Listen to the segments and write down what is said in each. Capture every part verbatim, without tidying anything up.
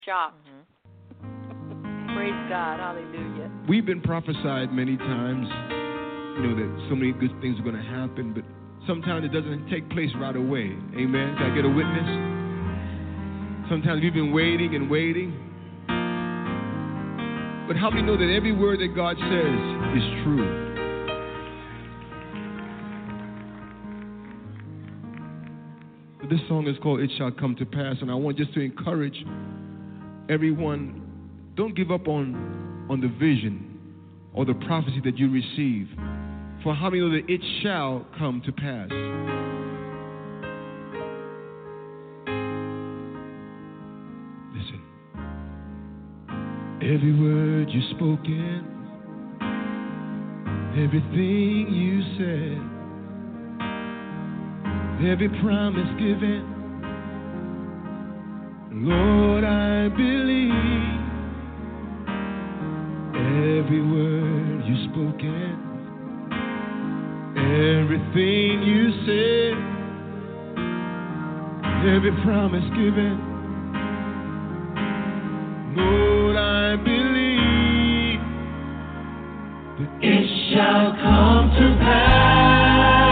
shocked. Mm-hmm. Praise God. Hallelujah. We've been prophesied many times, you know, that so many good things are going to happen, but sometimes it doesn't take place right away. Amen. Can I get a witness? Sometimes we've been waiting and waiting. But how many know that every word that God says is true? This song is called It Shall Come to Pass, and I want just to encourage everyone, don't give up on, on the vision or the prophecy that you receive. For how many know that it shall come to pass? Listen. Every word you spoken, everything you said, every promise given, Lord, I believe. Every word you spoken, everything you said, every promise given, Lord, I believe that it shall come to pass.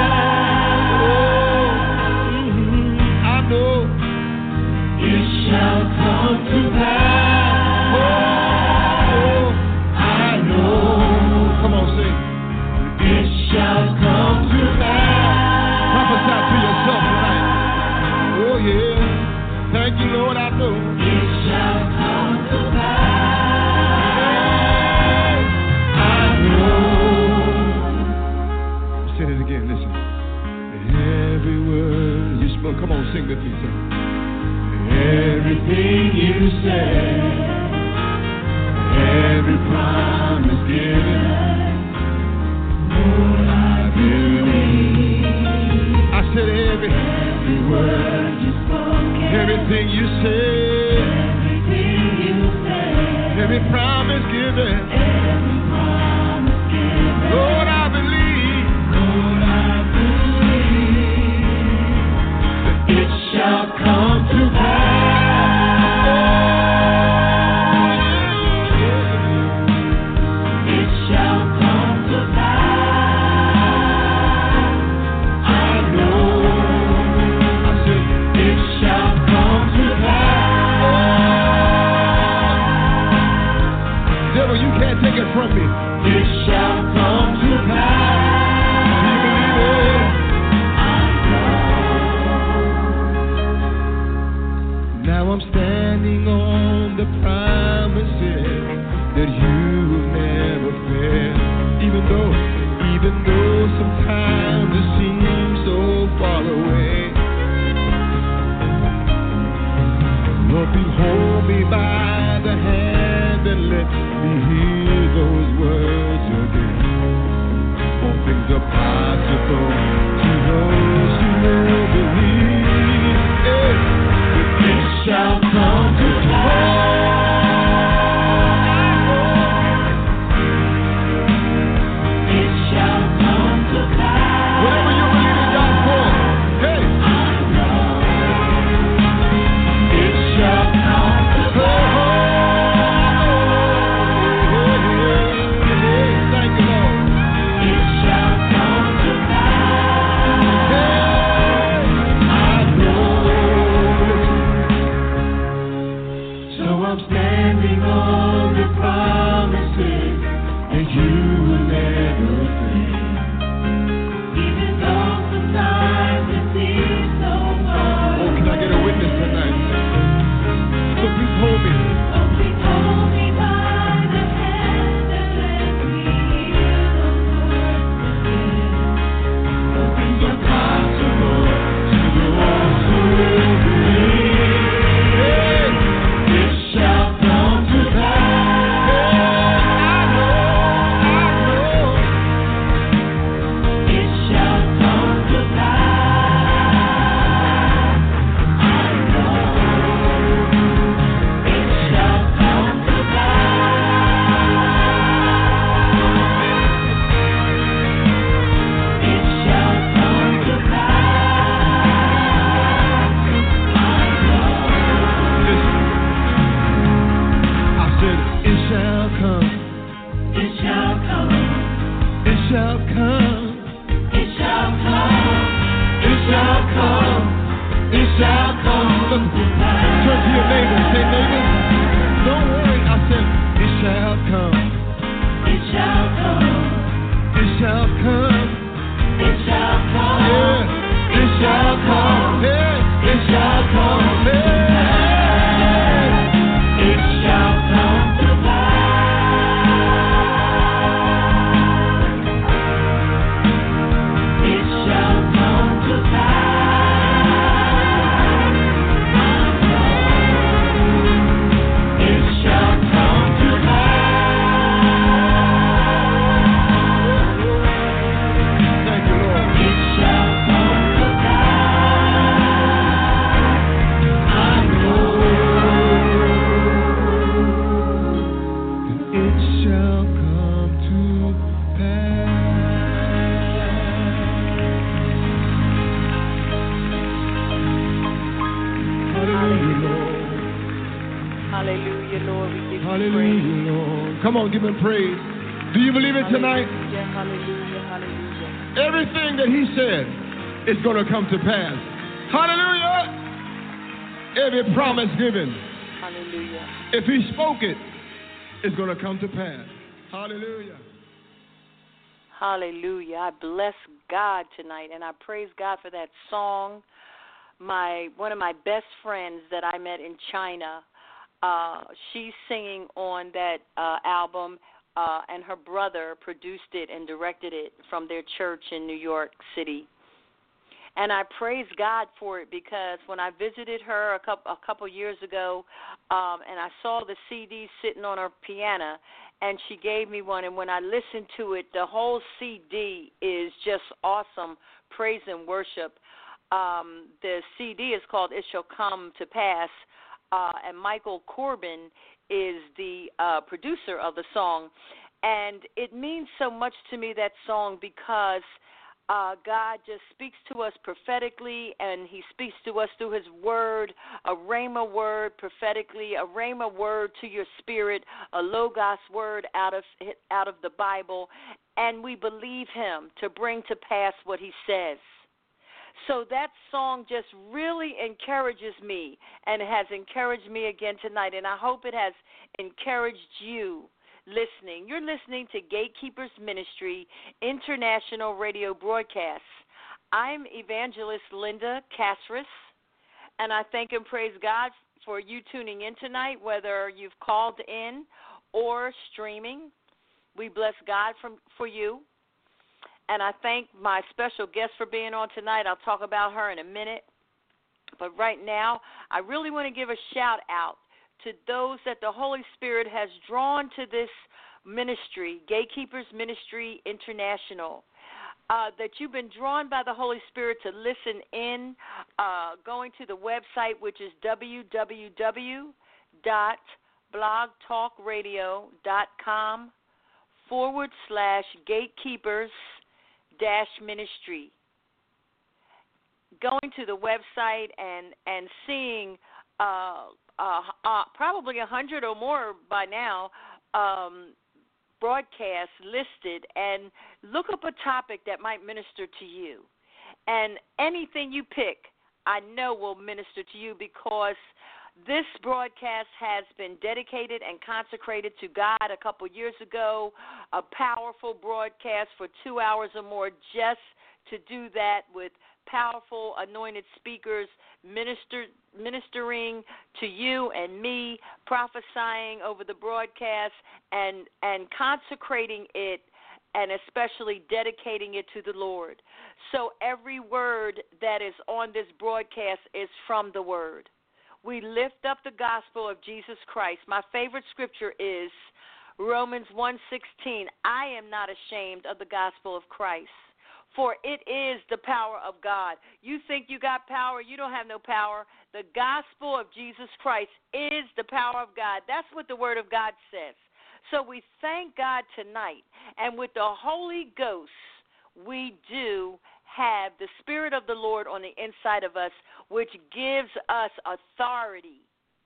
Shall come to pass. Oh, I know. Come on, sing. It shall come to pass. Prophesy to yourself tonight. Oh, yeah. Thank you, Lord, I know. It shall come to pass. I know. Say it again, listen. Every word you spoke. Come on, sing with me, sing. Everything you said, every promise given, Lord, I believe. I said every, every word you spoke, everything you said, everything you said, every promise given, every promise given, Lord, I believe. Lord, I believe that it shall come to pass. From me, it shall come to pass. Do you believe it? I know. Now I'm standing on the promises that you will never fail. Even though, even though sometimes it seems so far away. Lord, behold me by the hand and let me hear those words again. All things are possible to those who will believe. Hey. It shall come to pass. It shall come to pass. Whatever you're believing God for, hey. I know. It shall come to pass. Shall come to pass. come. It shall come. It shall come. It shall come. Look, turn to your neighbor. Say, neighbor, don't worry. I said, it shall come. It shall come. It shall come. It shall come. Yeah. It shall come. Yeah. It shall come. Yeah. It shall come to pass. It shall come to pass. I know. It shall come to pass. Thank you, Lord. It shall come to pass. I know. It shall come to pass. Hallelujah, Lord. Hallelujah, Lord. We give you praise. Hallelujah, Lord. Come on, give him praise. Do you believe it tonight? Hallelujah, hallelujah, hallelujah. Everything that he said is going to come to pass. Hallelujah. Every promise given, Hallelujah. if he spoke it, it's going to come to pass. Hallelujah. Hallelujah. I bless God tonight, and I praise God for that song. My one of my best friends that I met in China, uh, she's singing on that uh, album, uh, and her brother produced it and directed it from their church in New York City. And I praise God for it because when I visited her a couple, a couple years ago, um, and I saw the C D sitting on her piano, and she gave me one, and when I listened to it, the whole C D is just awesome, praise and worship. Um, the C D is called It Shall Come to Pass, uh, and Michael Corbin is the uh, producer of the song. And it means so much to me, that song, because Uh, God just speaks to us prophetically, and he speaks to us through his word, a rhema word prophetically, a rhema word to your spirit, a logos word out of out of the Bible, and we believe him to bring to pass what he says. So that song just really encourages me, and has encouraged me again tonight, and I hope it has encouraged you listening. You're listening to Gatekeepers Ministry International Radio Broadcasts. I'm Evangelist Linda Casris, and I thank and praise God for you tuning in tonight, whether you've called in or streaming. We bless God from, for you, and I thank my special guest for being on tonight. I'll talk about her in a minute, but right now I really want to give a shout out to those that the Holy Spirit has drawn to this ministry, Gatekeepers Ministry International, uh, that you've been drawn by the Holy Spirit to listen in, uh, going to the website, which is www.blogtalkradio.com forward slash gatekeepers dash ministry. Going to the website and, and seeing uh, Uh, uh, probably a hundred or more by now um, broadcasts listed, and look up a topic that might minister to you. And anything you pick, I know will minister to you, because this broadcast has been dedicated and consecrated to God a couple years ago, a powerful broadcast for two hours or more, just to do that with powerful anointed speakers minister, ministering to you and me, prophesying over the broadcast, and, and consecrating it, and especially dedicating it to the Lord. So every word that is on this broadcast is from the Word. We lift up the gospel of Jesus Christ. My favorite scripture is Romans one sixteen. I am not ashamed of the gospel of Christ, for it is the power of God. You think you got power, you don't have no power. The gospel of Jesus Christ is the power of God. That's what the Word of God says. So we thank God tonight, and with the Holy Ghost, we do have the Spirit of the Lord on the inside of us, which gives us authority,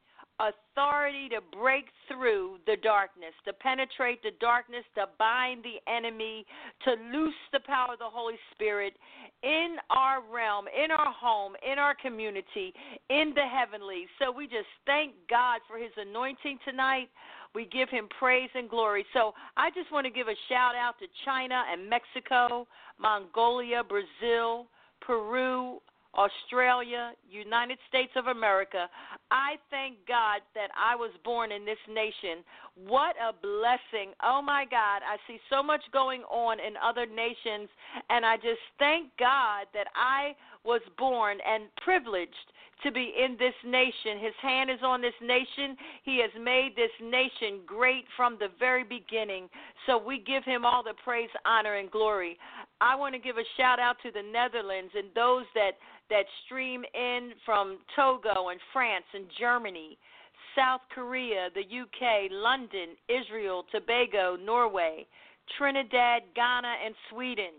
authority to break through the darkness, to penetrate the darkness, to bind the enemy, to loose the power of the Holy Spirit in our realm, in our home, in our community, in the heavenlies. So we just thank God for his anointing tonight. We give him praise and glory. So I just want to give a shout out to China and Mexico, Mongolia, Brazil, Peru, Australia, United States of America. I thank God that I was born in this nation. What a blessing. Oh, my God. I see so much going on in other nations, and I just thank God that I was born and privileged to be in this nation. His hand is on this nation. He has made this nation great from the very beginning. So we give him all the praise, honor, and glory. I want to give a shout out to the Netherlands and those that, that stream in from Togo and France and Germany, South Korea, the U K, London, Israel, Tobago, Norway, Trinidad, Ghana, and Sweden.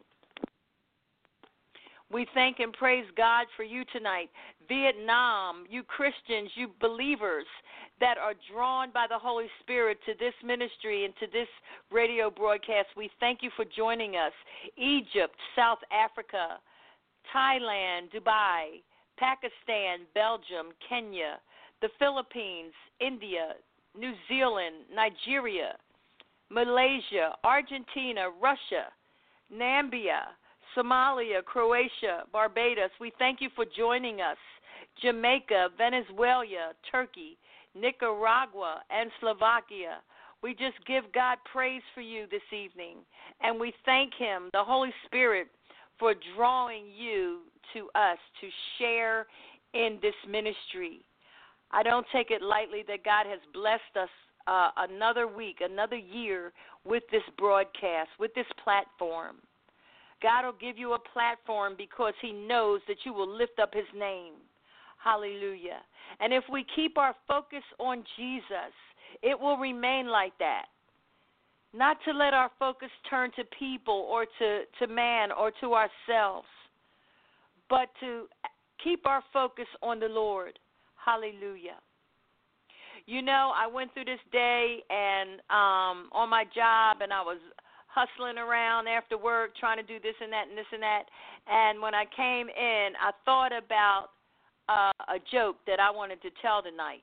We thank and praise God for you tonight. Vietnam, you Christians, you believers that are drawn by the Holy Spirit to this ministry and to this radio broadcast, we thank you for joining us. Egypt, South Africa, Thailand, Dubai, Pakistan, Belgium, Kenya, the Philippines, India, New Zealand, Nigeria, Malaysia, Argentina, Russia, Namibia, Somalia, Croatia, Barbados. We thank you for joining us. Jamaica, Venezuela, Turkey, Nicaragua, and Slovakia. We just give God praise for you this evening, and we thank him, the Holy Spirit, for drawing you to us to share in this ministry. I don't take it lightly that God has blessed us uh, another week, another year with this broadcast, with this platform. God will give you a platform because he knows that you will lift up his name. Hallelujah. And if we keep our focus on Jesus, it will remain like that. Not to let our focus turn to people or to, to man or to ourselves, but to keep our focus on the Lord. Hallelujah. You know, I went through this day and um, on my job, and I was hustling around after work, trying to do this and that and this and that. And when I came in, I thought about uh, a joke that I wanted to tell tonight.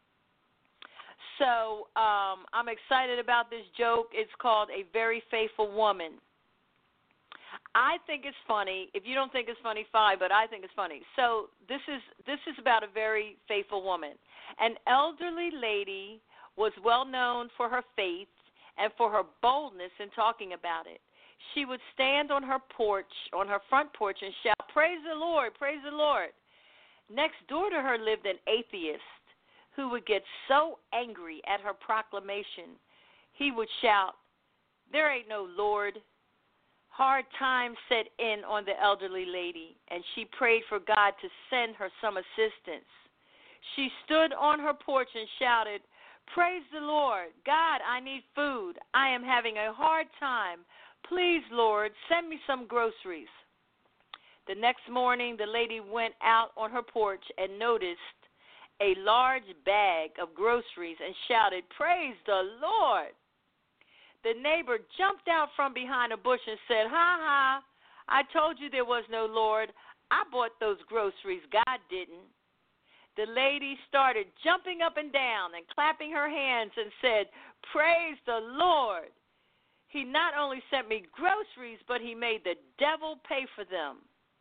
So um, I'm excited about this joke. It's called A Very Faithful Woman. I think it's funny. If you don't think it's funny, fine, but I think it's funny. So this is this is about a very faithful woman. An elderly lady was well known for her faith and for her boldness in talking about it. She would stand on her porch, on her front porch, and shout, "Praise the Lord, praise the Lord." Next door to her lived an atheist who would get so angry at her proclamation, he would shout, "There ain't no Lord." Hard times set in on the elderly lady, and she prayed for God to send her some assistance. She stood on her porch and shouted, "Praise the Lord. God, I need food. I am having a hard time. Please, Lord, send me some groceries." The next morning, the lady went out on her porch and noticed a large bag of groceries and shouted, "Praise the Lord." The neighbor jumped out from behind a bush and said, "Ha ha, I told you there was no Lord. I bought those groceries. God didn't." The lady started jumping up and down and clapping her hands and said, "Praise the Lord. He not only sent me groceries, but he made the devil pay for them."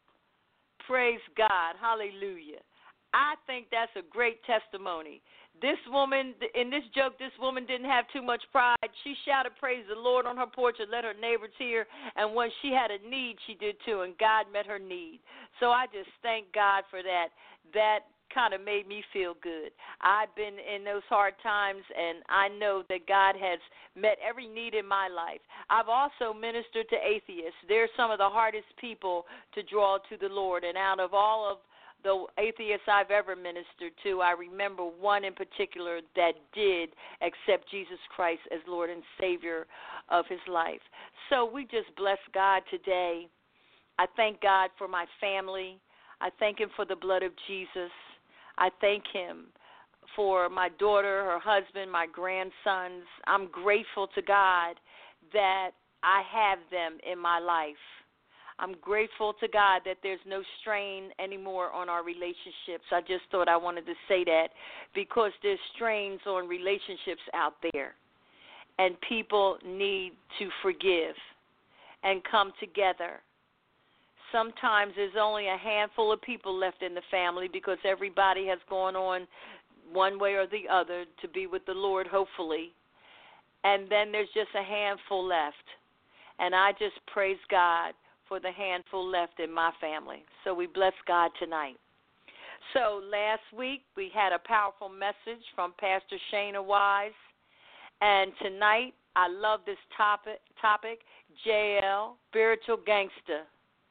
Praise God. Hallelujah. I think that's a great testimony. This woman, in this joke, this woman didn't have too much pride. She shouted, "Praise the Lord" on her porch and let her neighbors hear. And when she had a need, she did too, and God met her need. So I just thank God for that. That kind of made me feel good. I've been in those hard times, and I know that God has met every need in my life. I've also ministered to atheists. They're some of the hardest people to draw to the Lord, and out of all of the atheists I've ever ministered to, I remember one in particular that did accept Jesus Christ as Lord and Savior of his life. So we just bless God today. I thank God for my family. I thank him for the blood of Jesus. I thank him for my daughter, her husband, my grandsons. I'm grateful to God that I have them in my life. I'm grateful to God that there's no strain anymore on our relationships. I just thought I wanted to say that because there's strains on relationships out there, and people need to forgive and come together. Sometimes there's only a handful of people left in the family because everybody has gone on one way or the other to be with the Lord, hopefully. And then there's just a handful left. And I just praise God for the handful left in my family. So we bless God tonight. So last week we had a powerful message from Pastor Shana Wise. And tonight I love this topic, topic J L, Spiritual Gangster.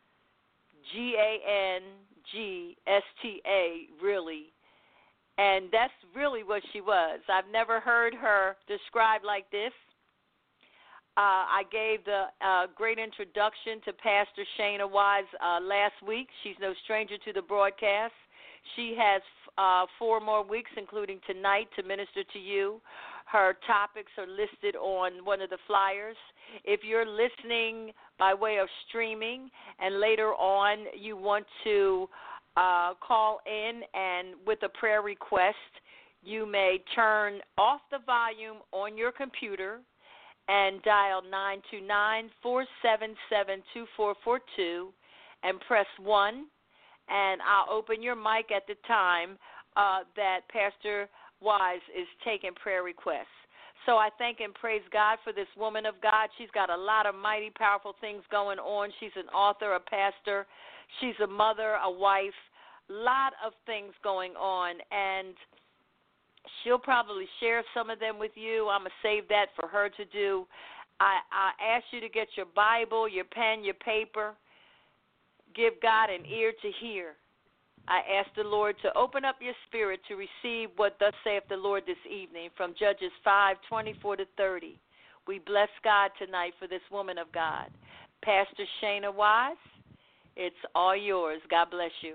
G A N G S T A, really. And that's really what she was. I've never heard her described like this. Uh, I gave the uh, great introduction to Pastor Shana Wise uh, last week. She's no stranger to the broadcast. She has uh, four more weeks, including tonight, to minister to you. Her topics are listed on one of the flyers. If you're listening by way of streaming and later on you want to uh, call in and with a prayer request, you may turn off the volume on your computer and dial nine two nine, four seven seven, two four four two and press one, and I'll open your mic at the time uh, that Pastor Wise is taking prayer requests. So I thank and praise God for this woman of God. She's got a lot of mighty, powerful things going on. She's an author, a pastor. She's a mother, a wife, a lot of things going on. And she'll probably share some of them with you. I'm going to save that for her to do. I, I ask you to get your Bible, your pen, your paper. Give God an ear to hear. I ask the Lord to open up your spirit to receive what thus saith the Lord this evening from Judges five, twenty-four to thirty. We bless God tonight for this woman of God. Pastor Shana Wise, it's all yours. God bless you.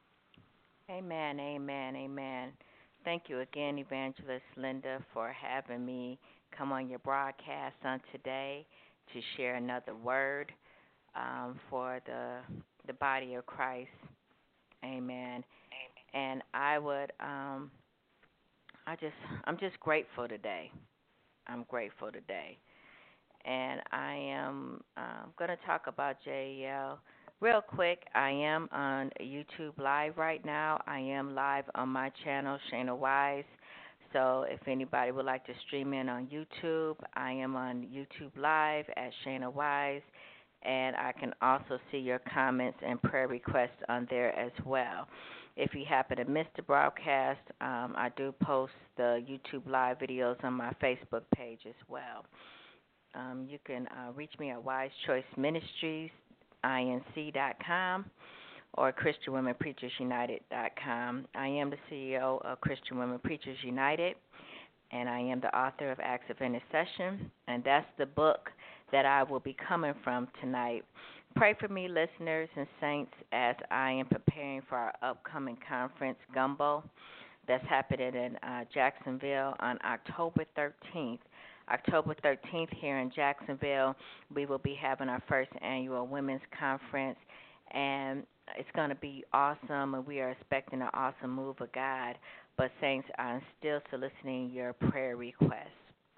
Amen, amen, amen. Thank you again, Evangelist Linda, for having me come on your broadcast on today to share another word um, for the the body of Christ. Amen. And I would, um, I just, I'm just grateful today. I'm grateful today. And I am um, going to talk about J E L real quick. I am on YouTube Live right now. I am live on my channel, Shana Wise. So if anybody would like to stream in on YouTube, I am on YouTube Live at Shana Wise. And I can also see your comments and prayer requests on there as well. If you happen to miss the broadcast, um, I do post the YouTube Live videos on my Facebook page as well. Um, you can uh, reach me at Wise Choice Ministries, Inc dot com or Christian Women Preachers United dot com. I am the C E O of Christian Women Preachers United, and I am the author of Acts of Intercession, and that's the book that I will be coming from tonight. Pray for me, listeners and saints, as I am preparing for our upcoming conference, Gumbo, that's happening in uh, Jacksonville on October thirteenth. October thirteenth here in Jacksonville, we will be having our first annual women's conference, and it's going to be awesome, and we are expecting an awesome move of God. But, saints, I'm still soliciting your prayer requests.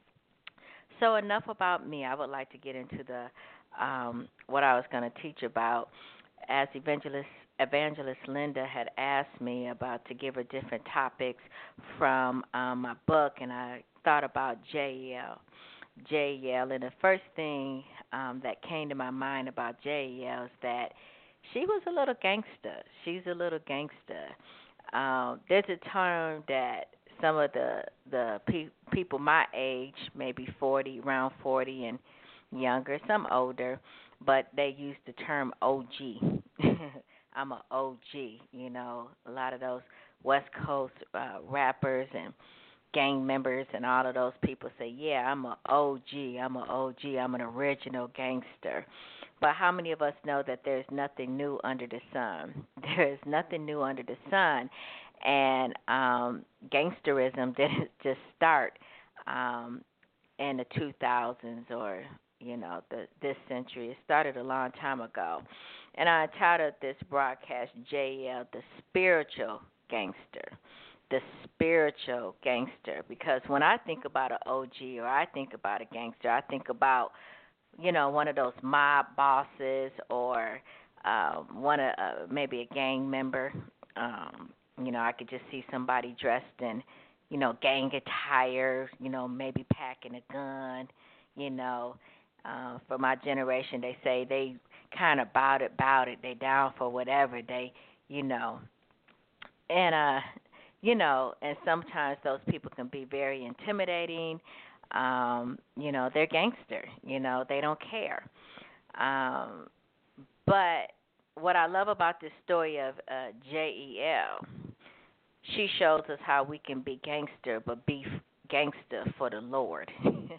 So enough about me. I would like to get into the um, what I was going to teach about. As Evangelist Evangelist Linda had asked me about to give her different topics from um, my book, and I thought about J E L. J E L, and the first thing um, that came to my mind about J E L is that she was a little gangster. She's a little gangster. Um, there's a term that some of the the pe- people my age, maybe forty, around forty and younger, some older, but they use the term O G. I'm an O G, you know. A lot of those West Coast uh, rappers and gang members and all of those people say, yeah, I'm an O G, I'm an O G, I'm an original gangster. But how many of us know that there's nothing new under the sun? There is nothing new under the sun. And um, gangsterism didn't just start um, in the two thousands or, you know, the, this century. It started a long time ago. And I entitled this broadcast J E L, The Spiritual Gangster. The spiritual gangster. Because when I think about an O G or I think about a gangster, I think about, you know, one of those mob bosses or um, one of uh, maybe a gang member. Um, you know, I could just see somebody dressed in, you know, gang attire, you know, maybe packing a gun, you know. Uh, for my generation, they say they kind of bout it, bout it. They down for whatever. They, you know. And, uh, you know, and sometimes those people can be very intimidating. Um, you know, they're gangster. You know, they don't care. Um, but what I love about this story of uh, J E L, she shows us how we can be gangster, but be gangster for the Lord.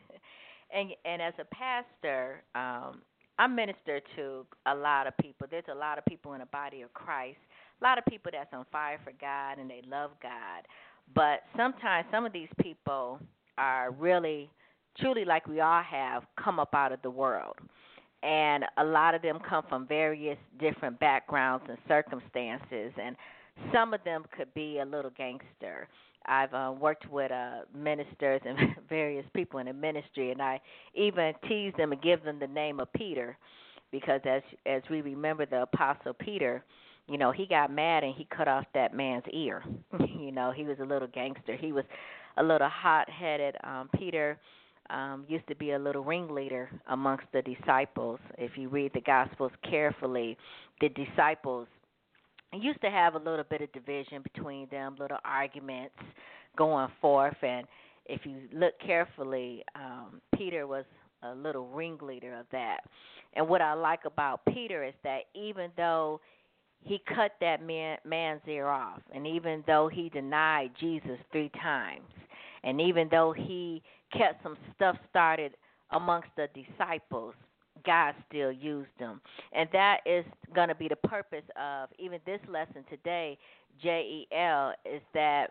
and and as a pastor, um, I minister to a lot of people. There's a lot of people in the body of Christ, a lot of people that's on fire for God and they love God. But sometimes some of these people are really, truly, like we all have, come up out of the world. And a lot of them come from various different backgrounds and circumstances, and some of them could be a little gangster. I've uh, worked with uh, ministers and various people in the ministry, and I even tease them and give them the name of Peter, because as as we remember the Apostle Peter, you know, he got mad and he cut off that man's ear. You know, he was a little gangster. He was a little hot-headed. Um, Peter um, used to be a little ringleader amongst the disciples. If you read the Gospels carefully, the disciples used to have a little bit of division between them, little arguments going forth. And if you look carefully, um, Peter was a little ringleader of that. And what I like about Peter is that even though he cut that man, man's ear off, and even though he denied Jesus three times, and even though he kept some stuff started amongst the disciples, God still used them. And that is going to be the purpose of even this lesson today, J E L, is that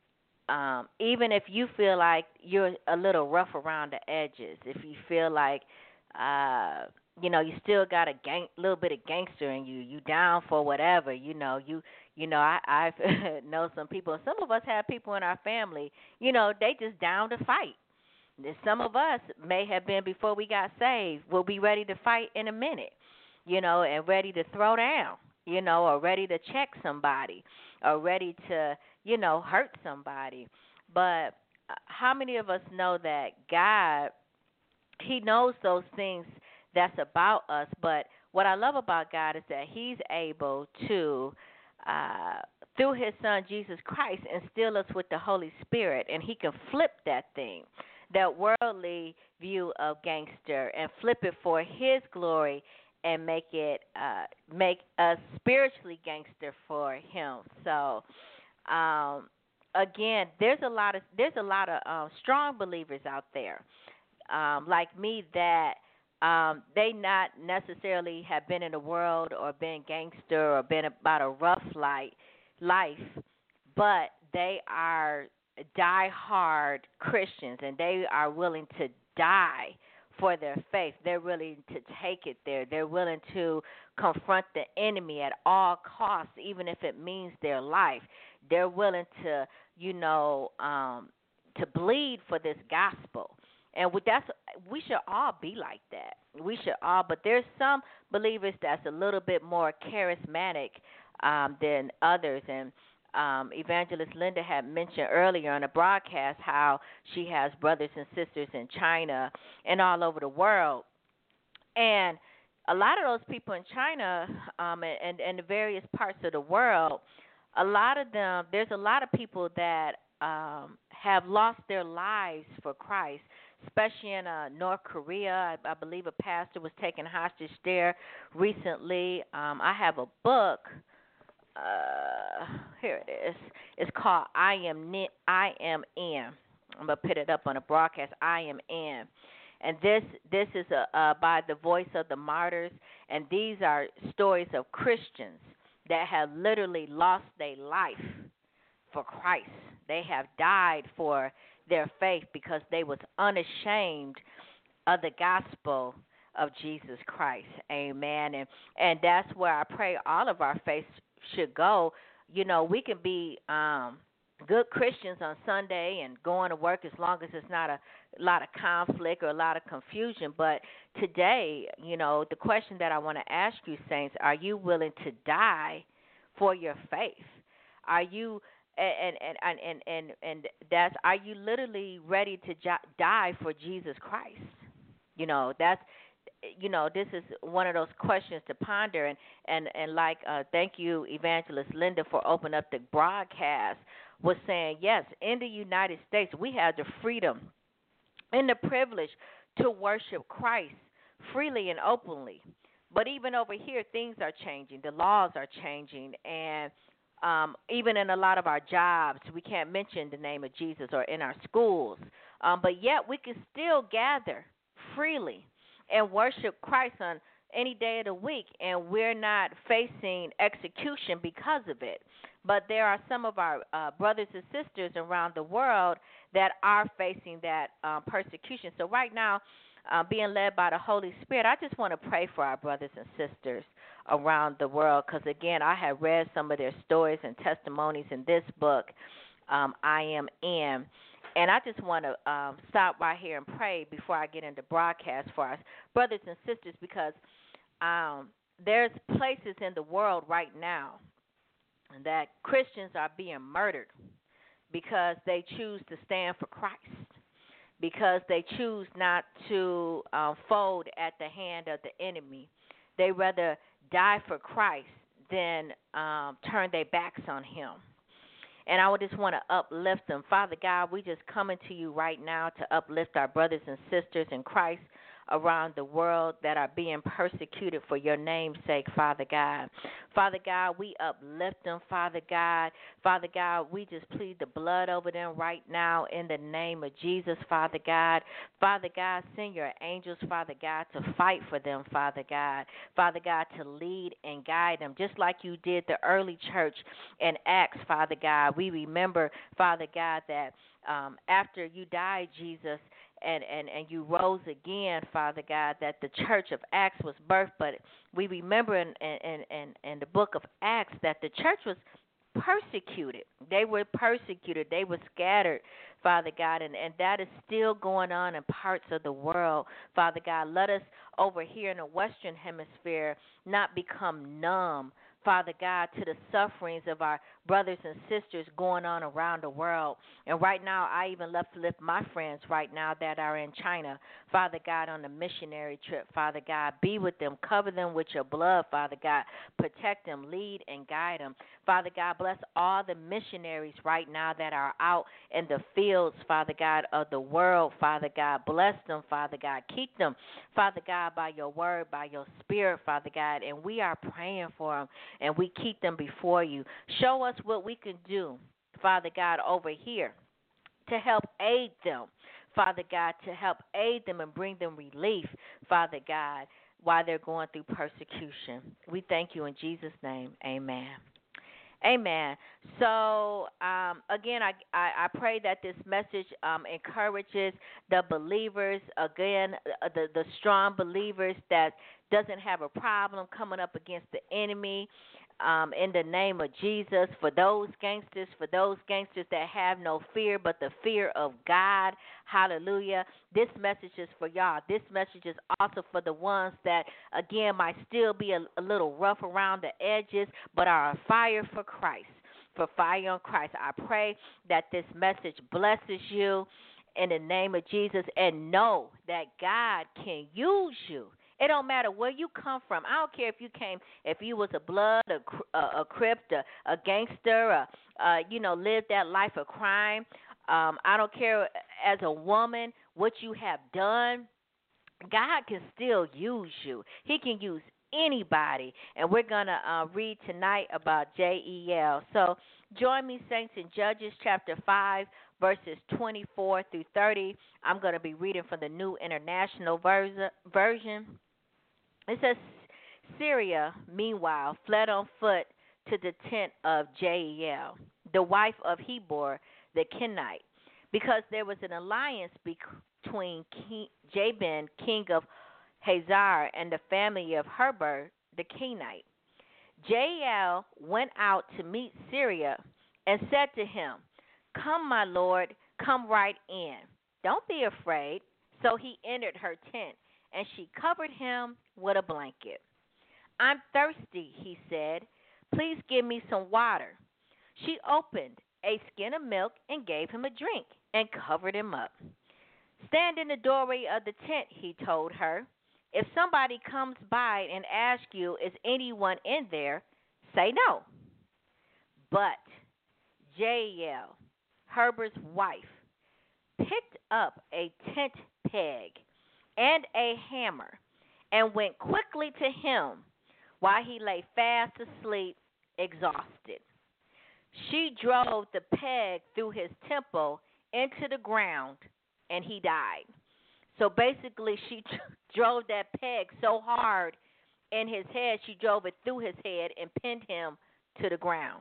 um, even if you feel like you're a little rough around the edges, if you feel like, uh, you know, you still got a gang, little bit of gangster in you, you down for whatever, you know, you, you know, I I know some people, some of us have people in our family, you know, they just down to fight. Some of us may have been before we got saved. We'll be ready to fight in a minute, you know, and ready to throw down, you know, or ready to check somebody, or ready to, you know, hurt somebody. But how many of us know that God, he knows those things that's about us? But what I love about God is that he's able to, uh, through his son Jesus Christ, instill us with the Holy Spirit, and he can flip that thing, that worldly view of gangster, and flip it for his glory and make it uh, make us spiritually gangster for him. So, um, again, there's a lot of there's a lot of um, strong believers out there, um, like me, that um, they not necessarily have been in the world or been gangster or been about a rough life, life, but they are die-hard Christians, and they are willing to die for their faith. They're willing to take it there. They're willing to confront the enemy at all costs, even if it means their life. They're willing to, you know, um, to bleed for this gospel. And we, that's, we should all be like that. We should all, but there's some believers that's a little bit more charismatic um, than others. And Um, Evangelist Linda had mentioned earlier on the broadcast how she has brothers and sisters in China and all over the world. And a lot of those people in China um, and, and the various parts of the world, a lot of them, there's a lot of people that um, have lost their lives for Christ, especially in uh, North Korea. I, I believe a pastor was taken hostage there recently. Um, I have a book. Uh, here it is. It's called I Am N. I Am In. I'm gonna put it up on a broadcast. I Am In, and this this is a, uh, by the Voice of the Martyrs, and these are stories of Christians that have literally lost their life for Christ. They have died for their faith because they was unashamed of the gospel of Jesus Christ. Amen. And and that's where I pray all of our faith should go. You know, we can be um, good Christians on Sunday and going to work as long as it's not a lot of conflict or a lot of confusion. But today, you know, the question that I want to ask you, saints, are you willing to die for your faith? Are you and and and and and, and that's are you literally ready to jo- die for Jesus Christ? You know, that's you know, this is one of those questions to ponder. And and and like, uh, thank you, Evangelist Linda, for opening up the broadcast. Was saying yes, in the United States we have the freedom and the privilege to worship Christ freely and openly. But even over here, things are changing. The laws are changing. And um, even in a lot of our jobs, we can't mention the name of Jesus, or in our schools. Um, but yet we can still gather freely and worship Christ on any day of the week. And we're not facing execution because of it. But there are some of our uh, brothers and sisters around the world that are facing that um, persecution. So right now, uh, being led by the Holy Spirit, I just want to pray for our brothers and sisters around the world, because, again, I have read some of their stories and testimonies in this book, um, I Am In. And I just want to um, stop right here and pray before I get into broadcast for our brothers and sisters, because um, there's places in the world right now that Christians are being murdered because they choose to stand for Christ, because they choose not to um, fold at the hand of the enemy. They rather die for Christ than um, turn their backs on him. And I would just want to uplift them. Father God, we just coming to you right now to uplift our brothers and sisters in Christ around the world that are being persecuted for your name's sake, Father God. Father God, we uplift them, Father God. Father God, we just plead the blood over them right now in the name of Jesus, Father God. Father God, send your angels, Father God, to fight for them, Father God. Father God, to lead and guide them, just like you did the early church in Acts, Father God. We remember, Father God, that um, after you died, Jesus, And, and, and you rose again, Father God, that the church of Acts was birthed. But we remember in, in, in, in the book of Acts that the church was persecuted. They were persecuted. They were scattered, Father God, and, and that is still going on in parts of the world, Father God. Let us over here in the Western Hemisphere not become numb, Father God, to the sufferings of our brothers and sisters going on around the world. And right now, I even love to lift my friends right now that are in China, Father God, on a missionary trip, Father God. Be with them. Cover them with your blood, Father God. Protect them, lead, and guide them. Father God, bless all the missionaries right now that are out in the fields, Father God, of the world, Father God. Bless them, Father God. Keep them, Father God, by your word, by your spirit, Father God. And we are praying for them, and we keep them before you. Show us what we can do, Father God, over here to help aid them, Father God, to help aid them and bring them relief, Father God, while they're going through persecution. We thank you in Jesus' name. Amen. Amen. So, um, again, I, I, I pray that this message um, encourages the believers, again, uh, the, the strong believers that doesn't have a problem coming up against the enemy. Um, in the name of Jesus, for those gangsters, for those gangsters that have no fear but the fear of God, hallelujah. This message is for y'all. This message is also for the ones that, again, might still be a, a little rough around the edges, but are on fire for Christ, for fire on Christ. I pray that this message blesses you in the name of Jesus, and know that God can use you. It don't matter where you come from. I don't care if you came, if you was a blood, a, a, a crip, a, a gangster, a, uh, you know, lived that life of crime. Um, I don't care as a woman what you have done. God can still use you. He can use anybody. And we're going to uh, read tonight about J E L. So join me, saints, in Judges chapter five, verses twenty-four through thirty. I'm going to be reading from the New International Version. It says, Syria, meanwhile, fled on foot to the tent of Jael. the wife of Heber the Kenite, because there was an alliance between King, Jabin, king of Hazar, and the family of Heber the Kenite. Jael went out to meet Syria and said to him, "Come, my lord, come right in. Don't be afraid." So he entered her tent, and she covered him with a blanket. "I'm thirsty," he said. "Please give me some water." She opened a skin of milk and gave him a drink and covered him up. "Stand in the doorway of the tent," he told her. "If somebody comes by and asks you, 'Is anyone in there?' say no." But Jael, Heber's wife, picked up a tent peg and a hammer and went quickly to him while he lay fast asleep, exhausted. She drove the peg through his temple into the ground, and he died. So basically, she drove that peg so hard in his head, she drove it through his head and pinned him to the ground.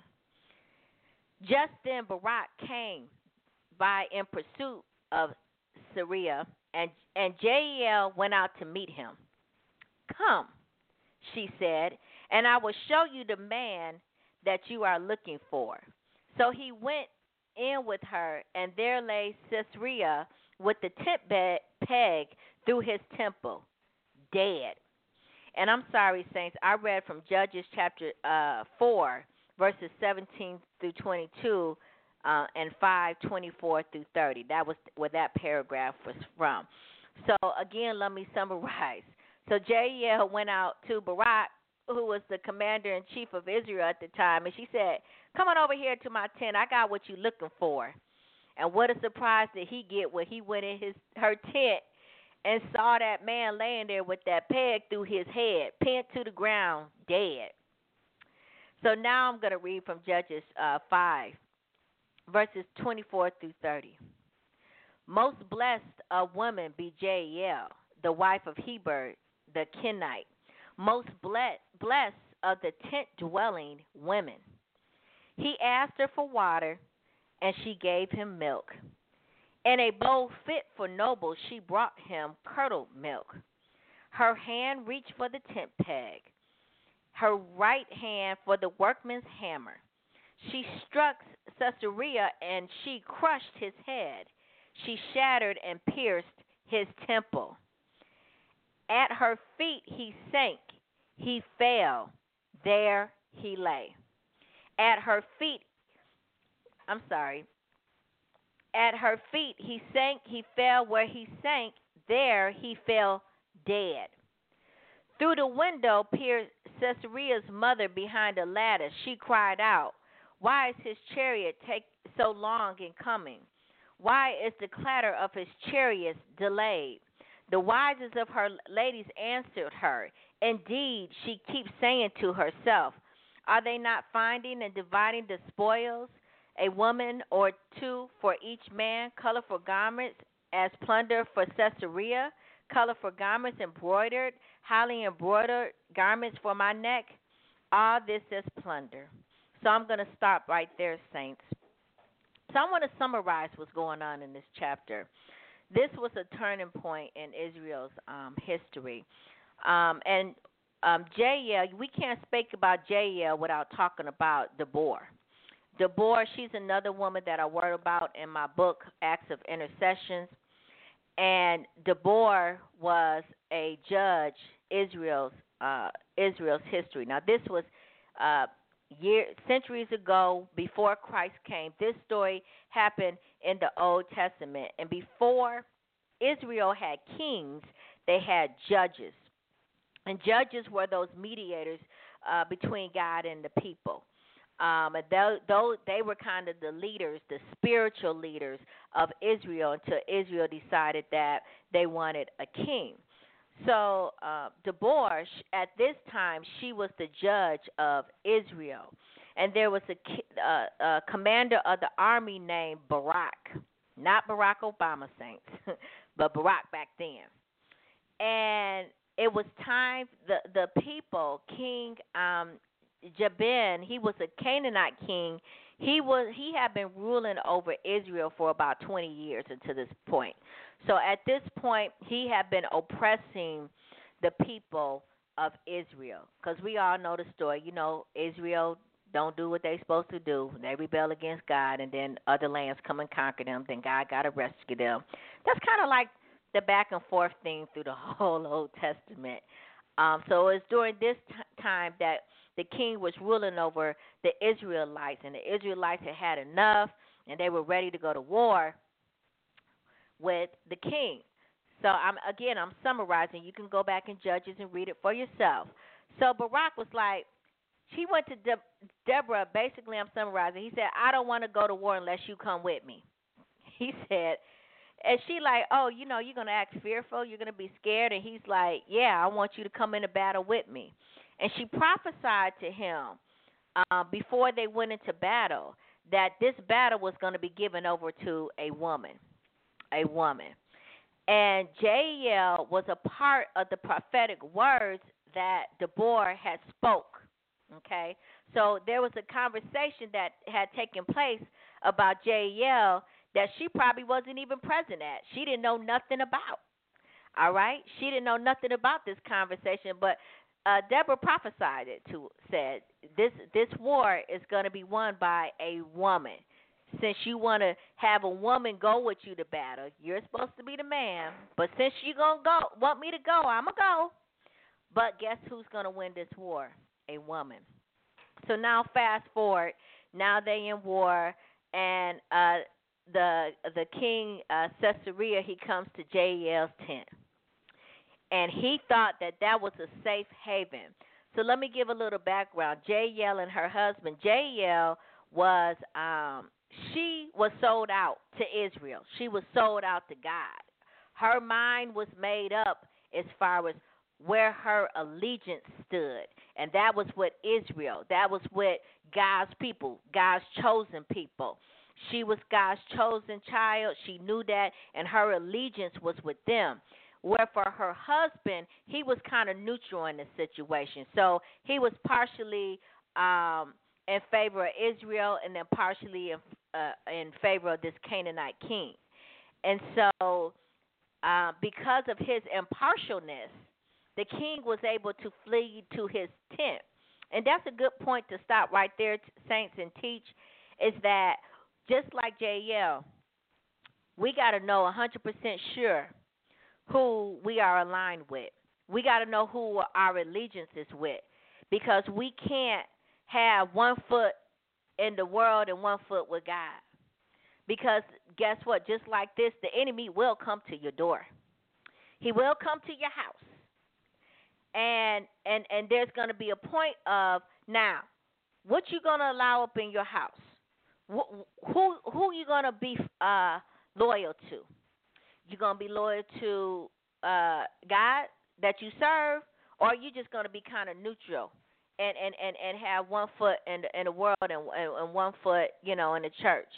Just then Barak came by in pursuit of Syria, and, and Jael went out to meet him. "Come," she said, "and I will show you the man that you are looking for." So he went in with her, and there lay Sisera with the tent bed peg through his temple, dead. And I'm sorry, saints, I read from Judges chapter uh, four, verses seventeen through twenty-two, uh, and five, twenty-four through thirty. That was where that paragraph was from. So again, let me summarize. So Jael went out to Barak, who was the commander-in-chief of Israel at the time, and she said, "Come on over here to my tent. I got what you're looking for." And what a surprise did he get when he went in his her tent and saw that man laying there with that peg through his head, pinned to the ground, dead. So now I'm going to read from Judges uh, five, verses twenty-four through thirty. "Most blessed a woman be Jael, the wife of Heber the Kenite. Most ble- blessed of the tent-dwelling women. He asked her for water, and she gave him milk. In a bowl fit for nobles, she brought him curdled milk. Her hand reached for the tent peg, her right hand for the workman's hammer. She struck Sisera, and she crushed his head. She shattered and pierced his temple. At her feet he sank, he fell, there he lay. At her feet, I'm sorry, at her feet he sank, he fell, where he sank, there he fell dead. Through the window peered Sisera's mother behind a lattice. She cried out, 'Why is his chariot take so long in coming? Why is the clatter of his chariots delayed?' The wisest of her ladies answered her. Indeed, she keeps saying to herself, 'Are they not finding and dividing the spoils? A woman or two for each man, colorful garments as plunder for Sisera, colorful garments embroidered, highly embroidered garments for my neck. All this is plunder.'" So I'm going to stop right there, saints. So I want to summarize what's going on in this chapter. This was a turning point in Israel's um, history. Um, and um, Jael, we can't speak about Jael without talking about Deborah. Deborah, she's another woman that I wrote about in my book, Acts of Intercessions. And Deborah was a judge, Israel's uh, Israel's history. Now, this was uh, year, centuries ago, before Christ came. This story happened in the Old Testament. And before Israel had kings, they had judges. And judges were those mediators uh, between God and the people. Um, and though, though they were kind of the leaders, the spiritual leaders of Israel, until Israel decided that they wanted a king. So uh, Deborah, at this time, she was the judge of Israel. And there was a, uh, a commander of the army named Barak, not Barack Obama, saints, but Barak back then. And it was time, the, the people, King um, Jabin, he was a Canaanite king. He was he had been ruling over Israel for about twenty years until this point. So at this point, he had been oppressing the people of Israel, because we all know the story. You know, Israel don't do what they're supposed to do. They rebel against God, and then other lands come and conquer them. Then God got to rescue them. That's kind of like the back and forth thing through the whole Old Testament. Um, so it's during this t- time that the king was ruling over the Israelites, and the Israelites had had enough, and they were ready to go to war with the king. So I'm again, I'm summarizing. You can go back in Judges and read it for yourself. So Barak was like, he went to De- Deborah. Basically, I'm summarizing. He said, I don't want to go to war unless you come with me. He said, and she like, oh, you know, you're going to act fearful. You're going to be scared. And he's like, yeah, I want you to come into battle with me. And she prophesied to him uh, before they went into battle that this battle was going to be given over to a woman, a woman. And Jael was a part of the prophetic words that Deborah had spoke. Okay, so there was a conversation that had taken place about Jael that she probably wasn't even present at. She didn't know nothing about. All right, she didn't know nothing about this conversation, but uh, Deborah prophesied it to said this this war is going to be won by a woman. Since you want to have a woman go with you to battle, you're supposed to be the man. But since you gonna go, want me to go, I'ma go. But guess who's gonna win this war? A woman. So now fast forward. Now they in war, and uh, the the king uh, Caesarea, he comes to Jael's tent, and he thought that that was a safe haven. So let me give a little background. Jael and her husband, Jael was um, she was sold out to Israel. She was sold out to God. Her mind was made up as far as where her allegiance stood, and that was with Israel. That was with God's people, God's chosen people. She was God's chosen child. She knew that, and her allegiance was with them. Where for her husband, he was kind of neutral in the situation. So he was partially um, in favor of Israel, and then partially in, uh, in favor of this Canaanite king. And so uh, because of his impartialness, the king was able to flee to his tent. And that's a good point to stop right there, saints, and teach, is that just like Jael, we got to know one hundred percent sure who we are aligned with. We got to know who our allegiance is with, because we can't have one foot in the world and one foot with God. Because guess what? Just like this, the enemy will come to your door. He will come to your house. And and and there's going to be a point of, now, what you going to allow up in your house? Who who, who you going to be uh, loyal to? You going to be loyal to uh, God that you serve, or are you just going to be kind of neutral and, and, and, and have one foot in the, in the world and, and, and one foot, you know, in the church?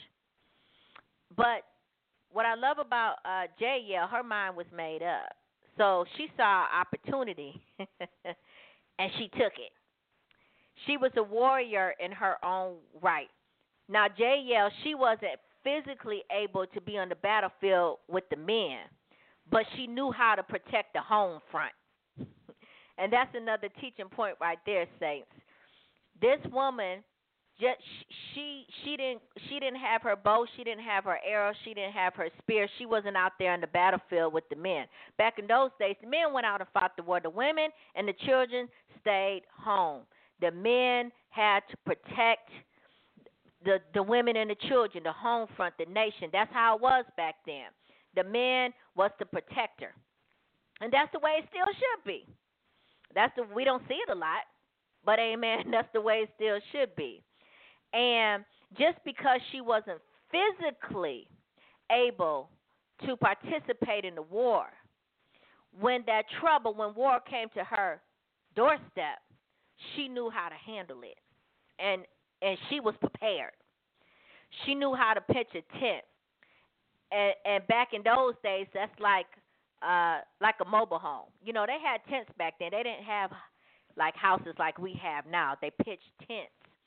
But what I love about uh, Jael, her mind was made up. So she saw opportunity, and she took it. She was a warrior in her own right. Now, Jael, she wasn't physically able to be on the battlefield with the men, but she knew how to protect the home front. And that's another teaching point right there, saints. This woman, just she she didn't she didn't have her bow, she didn't have her arrow, she didn't have her spear. She wasn't out there on the battlefield with the men. Back in those days, the men went out and fought the war. The women and the children stayed home. The men had to protect the the women and the children, the home front, the nation. That's how it was back then. The man was the protector, and that's the way it still should be. That's the we don't see it a lot, but amen. That's the way it still should be. And just because she wasn't physically able to participate in the war, when that trouble, when war came to her doorstep, she knew how to handle it, and and she was prepared. She knew how to pitch a tent, and, and back in those days, that's like uh, like a mobile home. You know, they had tents back then. They didn't have like houses like we have now. They pitched tents.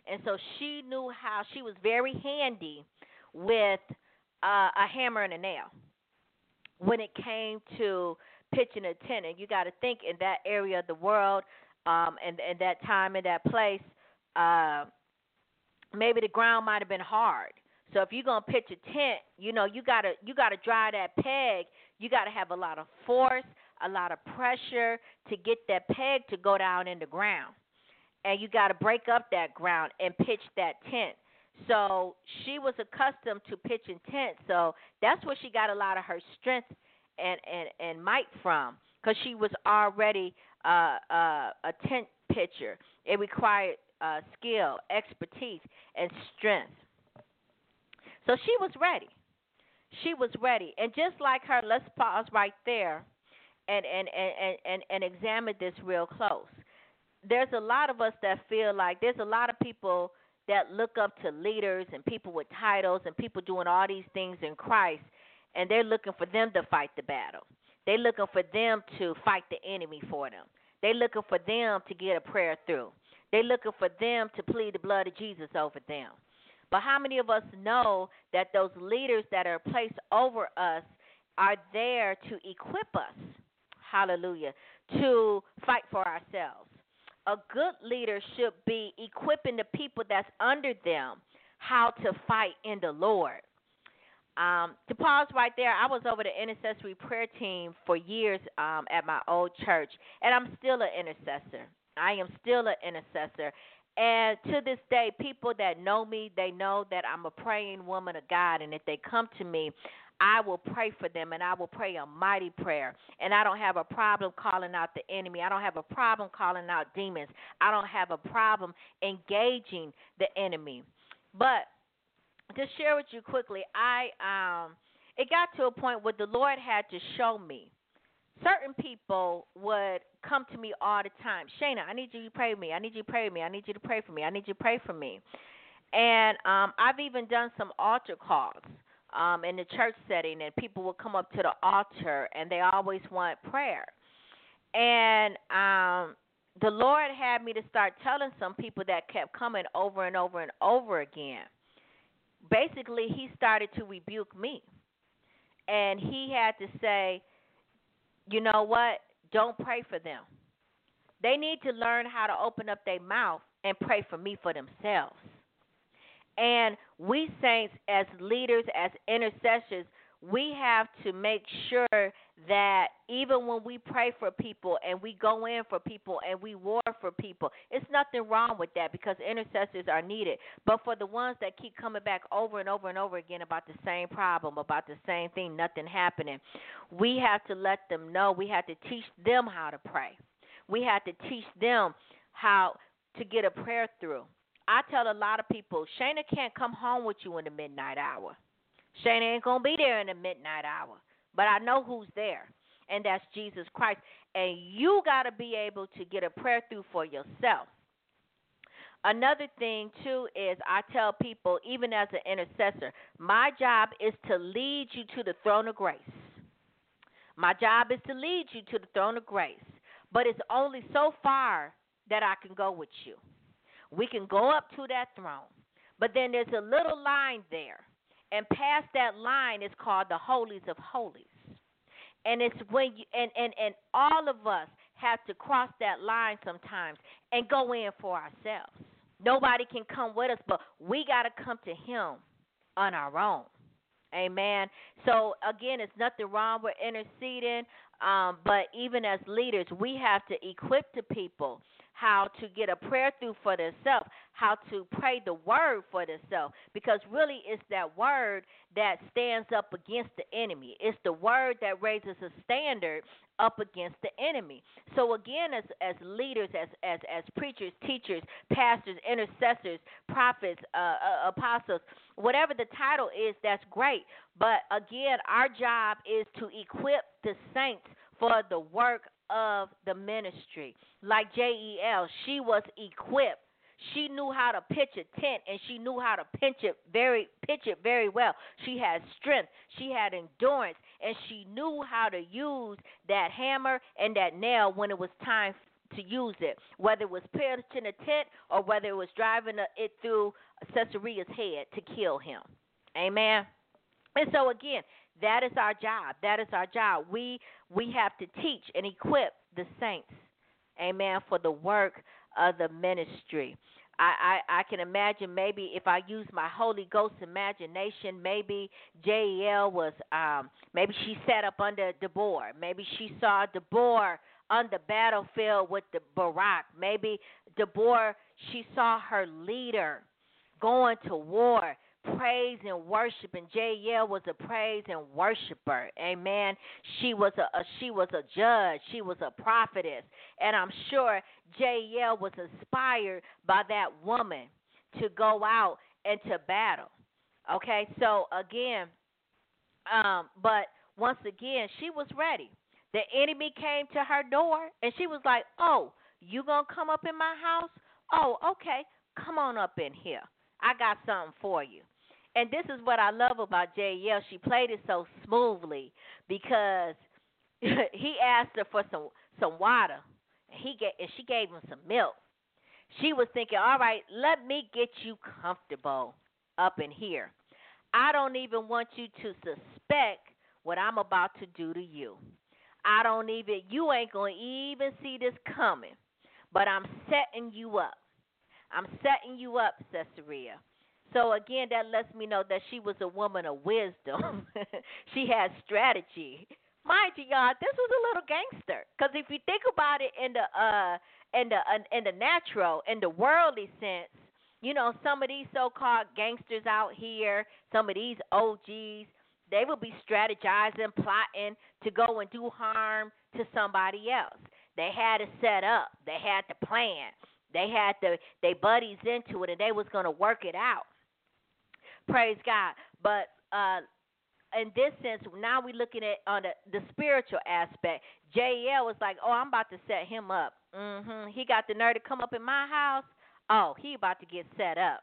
And so she knew how, she was very handy with uh, a hammer and a nail when it came to pitching a tent. And you got to think, in that area of the world, um, and, and that time and that place, uh, maybe the ground might have been hard. So if you're gonna pitch a tent, you know, you gotta you gotta drive that peg. You gotta have a lot of force, a lot of pressure to get that peg to go down in the ground. And you gotta break up that ground and pitch that tent. So she was accustomed to pitching tents, so that's where she got a lot of her strength and, and, and might from, because she was already uh, uh, a tent pitcher. It required uh, skill, expertise, and strength. So she was ready. She was ready. And just like her, let's pause right there and, and, and, and, and examine this real close. There's a lot of us that feel like there's a lot of people that look up to leaders and people with titles and people doing all these things in Christ, and they're looking for them to fight the battle. They're looking for them to fight the enemy for them. They're looking for them to get a prayer through. They're looking for them to plead the blood of Jesus over them. But how many of us know that those leaders that are placed over us are there to equip us, hallelujah, to fight for ourselves? A good leader should be equipping the people that's under them how to fight in the Lord. Um, to pause right there, I was over the intercessory prayer team for years um, at my old church, and I'm still an intercessor. I am still an intercessor. And to this day, people that know me, they know that I'm a praying woman of God, and if they come to me, I will pray for them, and I will pray a mighty prayer. And I don't have a problem calling out the enemy. I don't have a problem calling out demons. I don't have a problem engaging the enemy. But to share with you quickly, I um, it got to a point where the Lord had to show me. Certain people would come to me all the time. Shana, I need you to pray with me. I need you to pray with me. I need you to pray for me. I need you to pray for me. And um, I've even done some altar calls um, in the church setting, and people will come up to the altar, and they always want prayer. And um, the Lord had me to start telling some people that kept coming over and over and over again. Basically, he started to rebuke me. And he had to say, you know what? Don't pray for them. They need to learn how to open up their mouth and pray for me for themselves. And we saints, as leaders, as intercessors, we have to make sure that even when we pray for people and we go in for people and we war for people, it's nothing wrong with that because intercessors are needed. But for the ones that keep coming back over and over and over again about the same problem, about the same thing, nothing happening, we have to let them know. We have to teach them how to pray. We have to teach them how to get a prayer through. I tell a lot of people, Shana can't come home with you in the midnight hour. Shana ain't going to be there in the midnight hour. But I know who's there, and that's Jesus Christ. And you got to be able to get a prayer through for yourself. Another thing, too, is I tell people, even as an intercessor, my job is to lead you to the throne of grace. My job is to lead you to the throne of grace. But it's only so far that I can go with you. We can go up to that throne, but then there's a little line there. And past that line is called the holies of holies. And it's when you, and, and, and all of us have to cross that line sometimes and go in for ourselves. Nobody can come with us, but we got to come to him on our own. Amen. So, again, it's nothing wrong with interceding, um, but even as leaders, we have to equip the people how to get a prayer through for themselves, how to pray the word for themselves, because really it's that word that stands up against the enemy. It's the word that raises a standard up against the enemy. So again, as as leaders, as as as preachers, teachers, pastors, intercessors, prophets, uh, uh, apostles, whatever the title is, that's great. But again, our job is to equip the saints for the work of the ministry. Like J E L, she was equipped. She knew how to pitch a tent, and she knew how to pitch it very, pitch it very well. She had strength, she had endurance, and she knew how to use that hammer and that nail when it was time to use it, whether it was pitching a tent or whether it was driving it through Caesarea's head to kill him. Amen. And so, again, that is our job. That is our job. We we have to teach and equip the saints, amen, for the work of the ministry. I, I, I can imagine maybe if I use my Holy Ghost imagination, maybe J E L was, um, maybe she sat up under Deborah. Maybe she saw Deborah on the battlefield with the Barak. Maybe Deborah, she saw her leader going to war, praise and worship, and J E L was a praise and worshiper. Amen. She was a, a she was a judge. She was a prophetess, and I'm sure J E L was inspired by that woman to go out and to battle. Okay, so again, um, but once again, she was ready. The enemy came to her door, and she was like, "Oh, you gonna come up in my house? Oh, okay, come on up in here. I got something for you." And this is what I love about J E L. She played it so smoothly because he asked her for some, some water, and he get, and she gave him some milk. She was thinking, all right, let me get you comfortable up in here. I don't even want you to suspect what I'm about to do to you. I don't even, you ain't going to even see this coming, but I'm setting you up. I'm setting you up, Caesarea. So, again, that lets me know that she was a woman of wisdom. She had strategy. Mind you, y'all, this was a little gangster. Because if you think about it in the uh, in the uh, in the natural, in the worldly sense, you know, some of these so-called gangsters out here, some of these O Gs, they will be strategizing, plotting to go and do harm to somebody else. They had it set up. They had the plan. They had the they buddies into it, and they was going to work it out. Praise God. But uh, in this sense, now we're looking at on the, the spiritual aspect. J E L was like, oh, I'm about to set him up. Mm-hmm. He got the nerve to come up in my house. Oh, he about to get set up.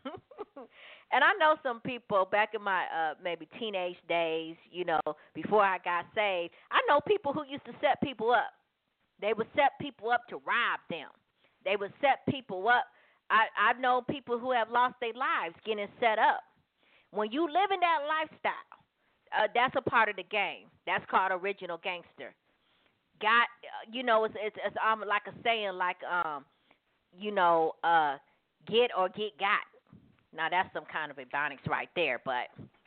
And I know some people back in my uh, maybe teenage days, you know, before I got saved, I know people who used to set people up. They would set people up to rob them. They would set people up. I, I've known people who have lost their lives getting set up. When you live in that lifestyle, uh, that's a part of the game. That's called original gangster. Got, uh, you know, it's it's, it's um, like a saying, like, um, you know, uh, get or get got. Now, that's some kind of ebonics right there, but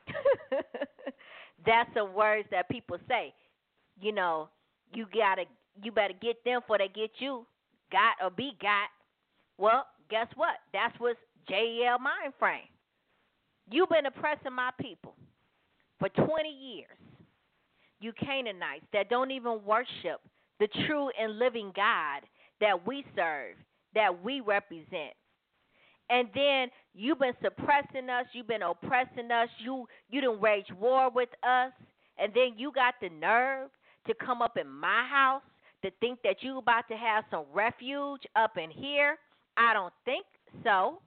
that's some words that people say. You know, you gotta, you better get them before they get you. Got or be got. Well, guess what? That's what's J E L mind frame. You've been oppressing my people for twenty years. You Canaanites that don't even worship the true and living God that we serve, that we represent. And then you've been suppressing us. You've been oppressing us. You, you done wage war with us. And then you got the nerve to come up in my house to think that you about to have some refuge up in here. I don't think so.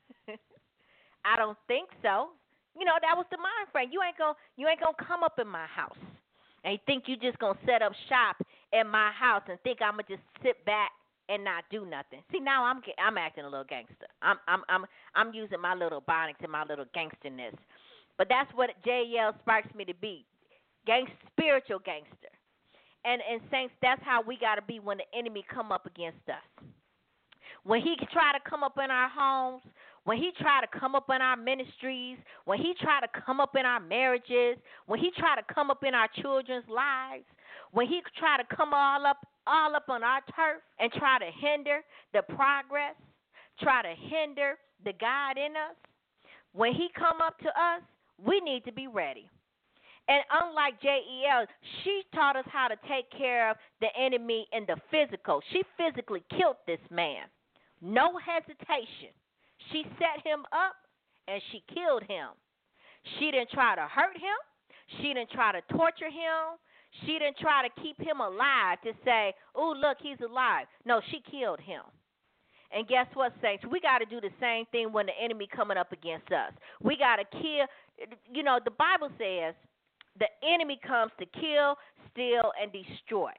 I don't think so. You know, that was the mind frame. You ain't gonna you ain't gonna come up in my house and you think you just gonna set up shop in my house and think I'm gonna just sit back and not do nothing. See, now I'm I'm acting a little gangster. I'm I'm I'm I'm using my little bonics and my little gangsterness. But that's what J E L sparks me to be. Gang spiritual gangster. And and saints, that's how we gotta be when the enemy come up against us. When he try to come up in our homes, when he try to come up in our ministries, when he try to come up in our marriages, when he try to come up in our children's lives, when he try to come all up all up on our turf and try to hinder the progress, try to hinder the God in us, when he come up to us, we need to be ready. And unlike J E L, she taught us how to take care of the enemy in the physical. She physically killed this man. No hesitation. She set him up and she killed him. She didn't try to hurt him. She didn't try to torture him. She didn't try to keep him alive to say, oh, look, he's alive. No, she killed him. And guess what, saints? We got to do the same thing when the enemy coming up against us. We got to kill. You know, the Bible says the enemy comes to kill, steal, and destroy.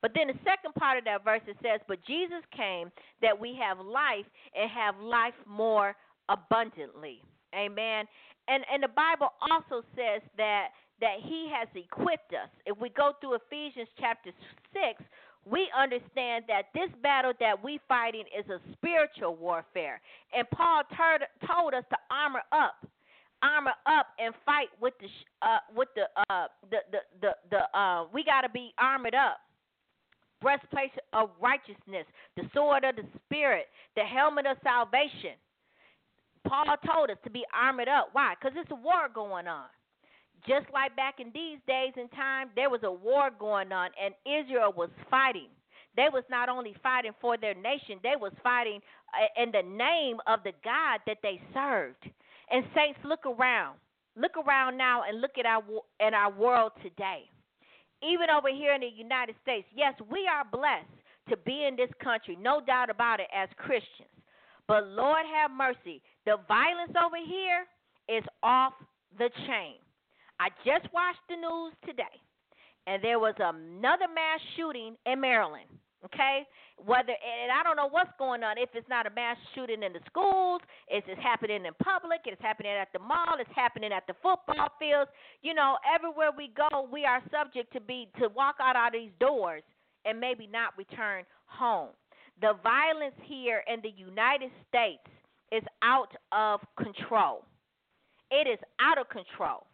But then the second part of that verse, it says, but Jesus came that we have life and have life more abundantly. Amen. And and the Bible also says that that he has equipped us. If we go through Ephesians chapter six, we understand that this battle that we fighting is a spiritual warfare. And Paul ter- told us to armor up. Armor up and fight with the uh, with the uh the the the, the uh we got to be armored up. Breastplate of righteousness, the sword of the Spirit, the helmet of salvation. Paul told us to be armored up. Why? Because it's a war going on. Just like back in these days and time, there was a war going on, and Israel was fighting. They was not only fighting for their nation, they was fighting in the name of the God that they served. And saints, look around. Look around now and look at our at our world today. Even over here in the United States, yes, we are blessed to be in this country, no doubt about it, as Christians. But Lord have mercy, the violence over here is off the chain. I just watched the news today, and there was another mass shooting in Maryland. Okay, whether and I don't know what's going on. If it's not a mass shooting in the schools, it's it's happening in public. It's happening at the mall. It's happening at the football fields. You know, everywhere we go, we are subject to be to walk out of these doors and maybe not return home. The violence here in the United States is out of control. It is out of control,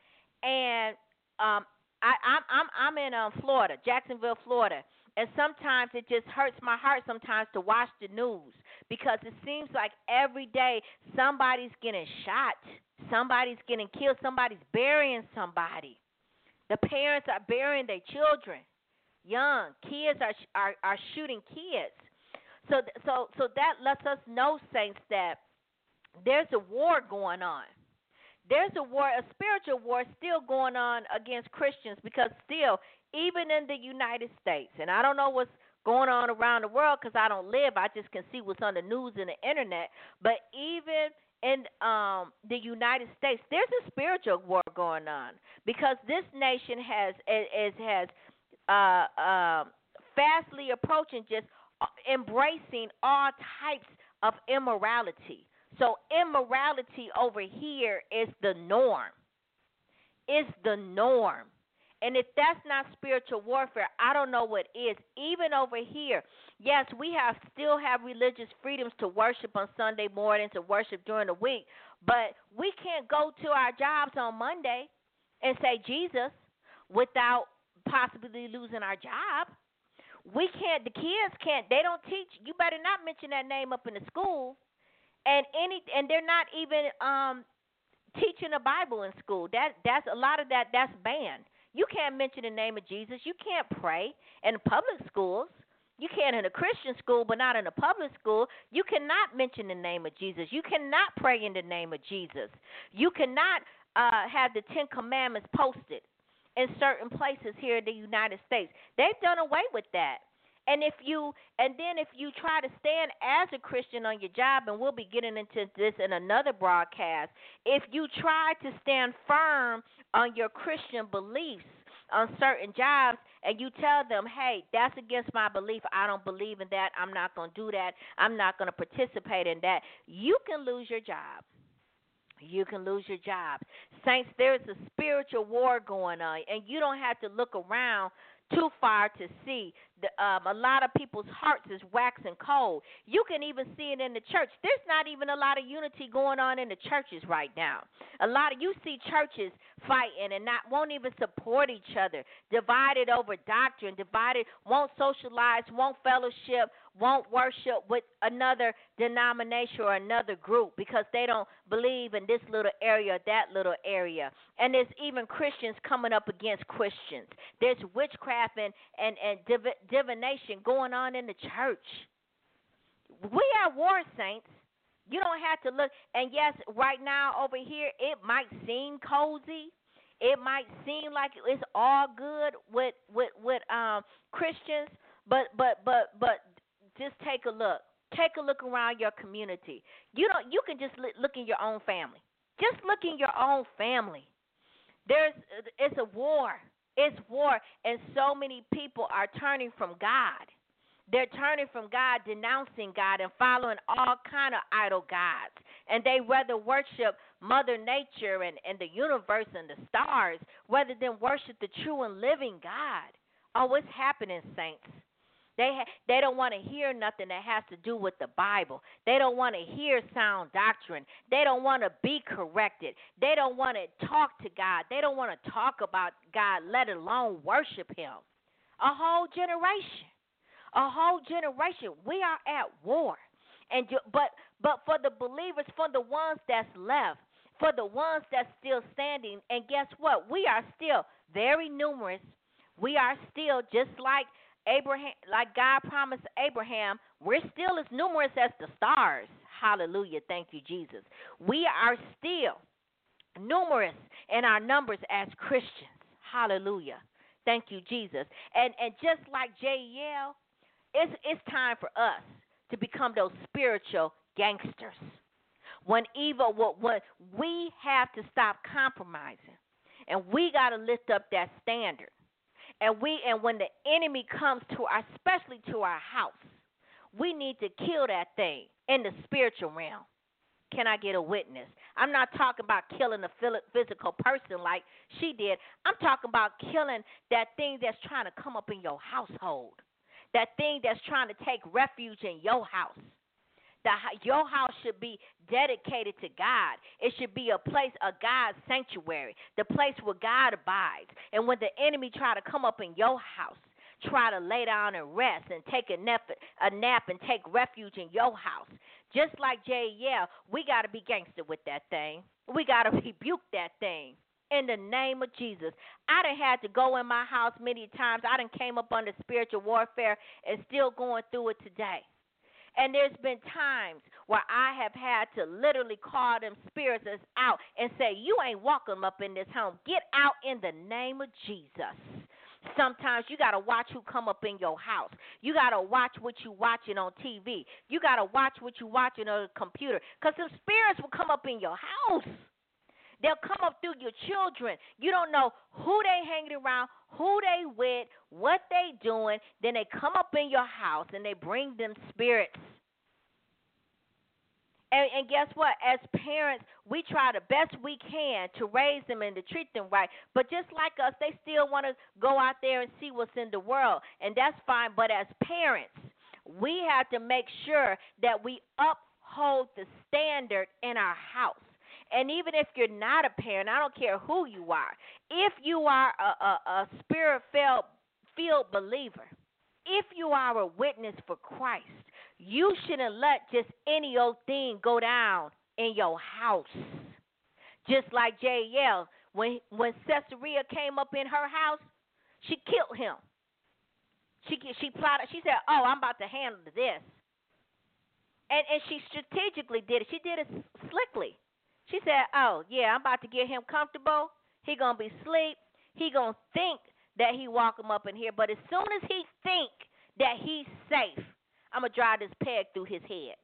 and um, I, I'm I'm I'm in um, Florida, Jacksonville, Florida. And sometimes it just hurts my heart sometimes to watch the news because it seems like every day somebody's getting shot, somebody's getting killed, somebody's burying somebody. The parents are burying their children. Young kids are are, are shooting kids. So so so that lets us know, saints, that there's a war going on. There's a war, a spiritual war still going on against Christians because still, even in the United States, and I don't know what's going on around the world because I don't live. I just can see what's on the news and the internet. But even in um, the United States, there's a spiritual war going on because this nation has is, has uh, uh, fastly approaching just embracing all types of immorality. So immorality over here is the norm. It's the norm. And if that's not spiritual warfare, I don't know what is. Even over here, yes, we have still have religious freedoms to worship on Sunday morning, to worship during the week, but we can't go to our jobs on Monday and say Jesus without possibly losing our job. We can't, the kids can't, they don't teach, you better not mention that name up in the school. And any and they're not even um, teaching the Bible in school. That that's a lot of that that's banned. You can't mention the name of Jesus. You can't pray in public schools. You can in a Christian school, but not in a public school. You cannot mention the name of Jesus. You cannot pray in the name of Jesus. You cannot uh, have the Ten Commandments posted in certain places here in the United States. They've done away with that. And if you, and then if you try to stand as a Christian on your job, and we'll be getting into this in another broadcast, if you try to stand firm on your Christian beliefs on certain jobs, and you tell them, hey, that's against my belief, I don't believe in that, I'm not going to do that, I'm not going to participate in that, you can lose your job. You can lose your job. Saints, there's a spiritual war going on, and you don't have to look around too far to see. The, um, a lot of people's hearts is waxing cold. You can even see it in the church. There's not even a lot of unity going on in the churches right now. A lot of you see churches fighting and not won't even support each other, divided over doctrine, divided, won't socialize, won't fellowship, won't worship with another denomination or another group because they don't believe in this little area or that little area. And there's even Christians coming up against Christians. There's witchcraft and, and, and div- divination going on in the church. We are war, saints. You don't have to look. And yes, right now over here, it might seem cozy. It might seem like it's all good with with with um, Christians, but but but but just take a look. Take a look around your community. You don't. You can just look in your own family. Just look in your own family. There's it's a war. It's war, and so many people are turning from God. They're turning from God, denouncing God, and following all kind of idol gods. And they rather worship Mother Nature and, and the universe and the stars rather than worship the true and living God. Oh, what's happening, saints? They ha- they don't want to hear nothing that has to do with the Bible. They don't want to hear sound doctrine. They don't want to be corrected. They don't want to talk to God. They don't want to talk about God, let alone worship Him. A whole generation. A whole generation. We are at war. And but but for the believers, for the ones that's left, for the ones that's still standing, and guess what? We are still very numerous. We are still just like Abraham, like God promised Abraham, we're still as numerous as the stars. Hallelujah. Thank you, Jesus. We are still numerous in our numbers as Christians. Hallelujah. Thank you, Jesus. And and just like J E L, it's it's time for us to become those spiritual gangsters. When evil, when we have to stop compromising, and we got to lift up that standard. And we and when the enemy comes to our, especially to our house, we need to kill that thing in the spiritual realm. Can I get a witness? I'm not talking about killing a physical person like she did. I'm talking about killing that thing that's trying to come up in your household, that thing that's trying to take refuge in your house. The, your house should be dedicated to God. It should be a place, a God's sanctuary, the place where God abides. And when the enemy try to come up in your house, try to lay down and rest and take a nap, a nap and take refuge in your house, just like J E L, we got to be gangster with that thing. We got to rebuke that thing. In the name of Jesus. I done had to go in my house many times. I done came up under spiritual warfare and still going through it today. And there's been times where I have had to literally call them spirits out and say, you ain't welcome up in this home. Get out in the name of Jesus. Sometimes you got to watch who come up in your house. You got to watch what you watching on T V. You got to watch what you watching on the computer, because some spirits will come up in your house. They'll come up through your children. You don't know who they hanging around, who they with, what they doing. Then they come up in your house and they bring them spirits. And, and guess what? As parents, we try the best we can to raise them and to treat them right. But just like us, they still want to go out there and see what's in the world. And that's fine. But as parents, we have to make sure that we uphold the standard in our house. And even if you're not a parent, I don't care who you are, if you are a, a, a spirit-filled filled believer, if you are a witness for Christ, you shouldn't let just any old thing go down in your house. Just like J E L, when when Caesarea came up in her house, she killed him. She she plotted. She said, "Oh, I'm about to handle this," and and she strategically did it. She did it slickly. She said, oh, yeah, I'm about to get him comfortable. He going to be asleep. He going to think that he walk him up in here. But as soon as he think that he's safe, I'm going to drive this peg through his head.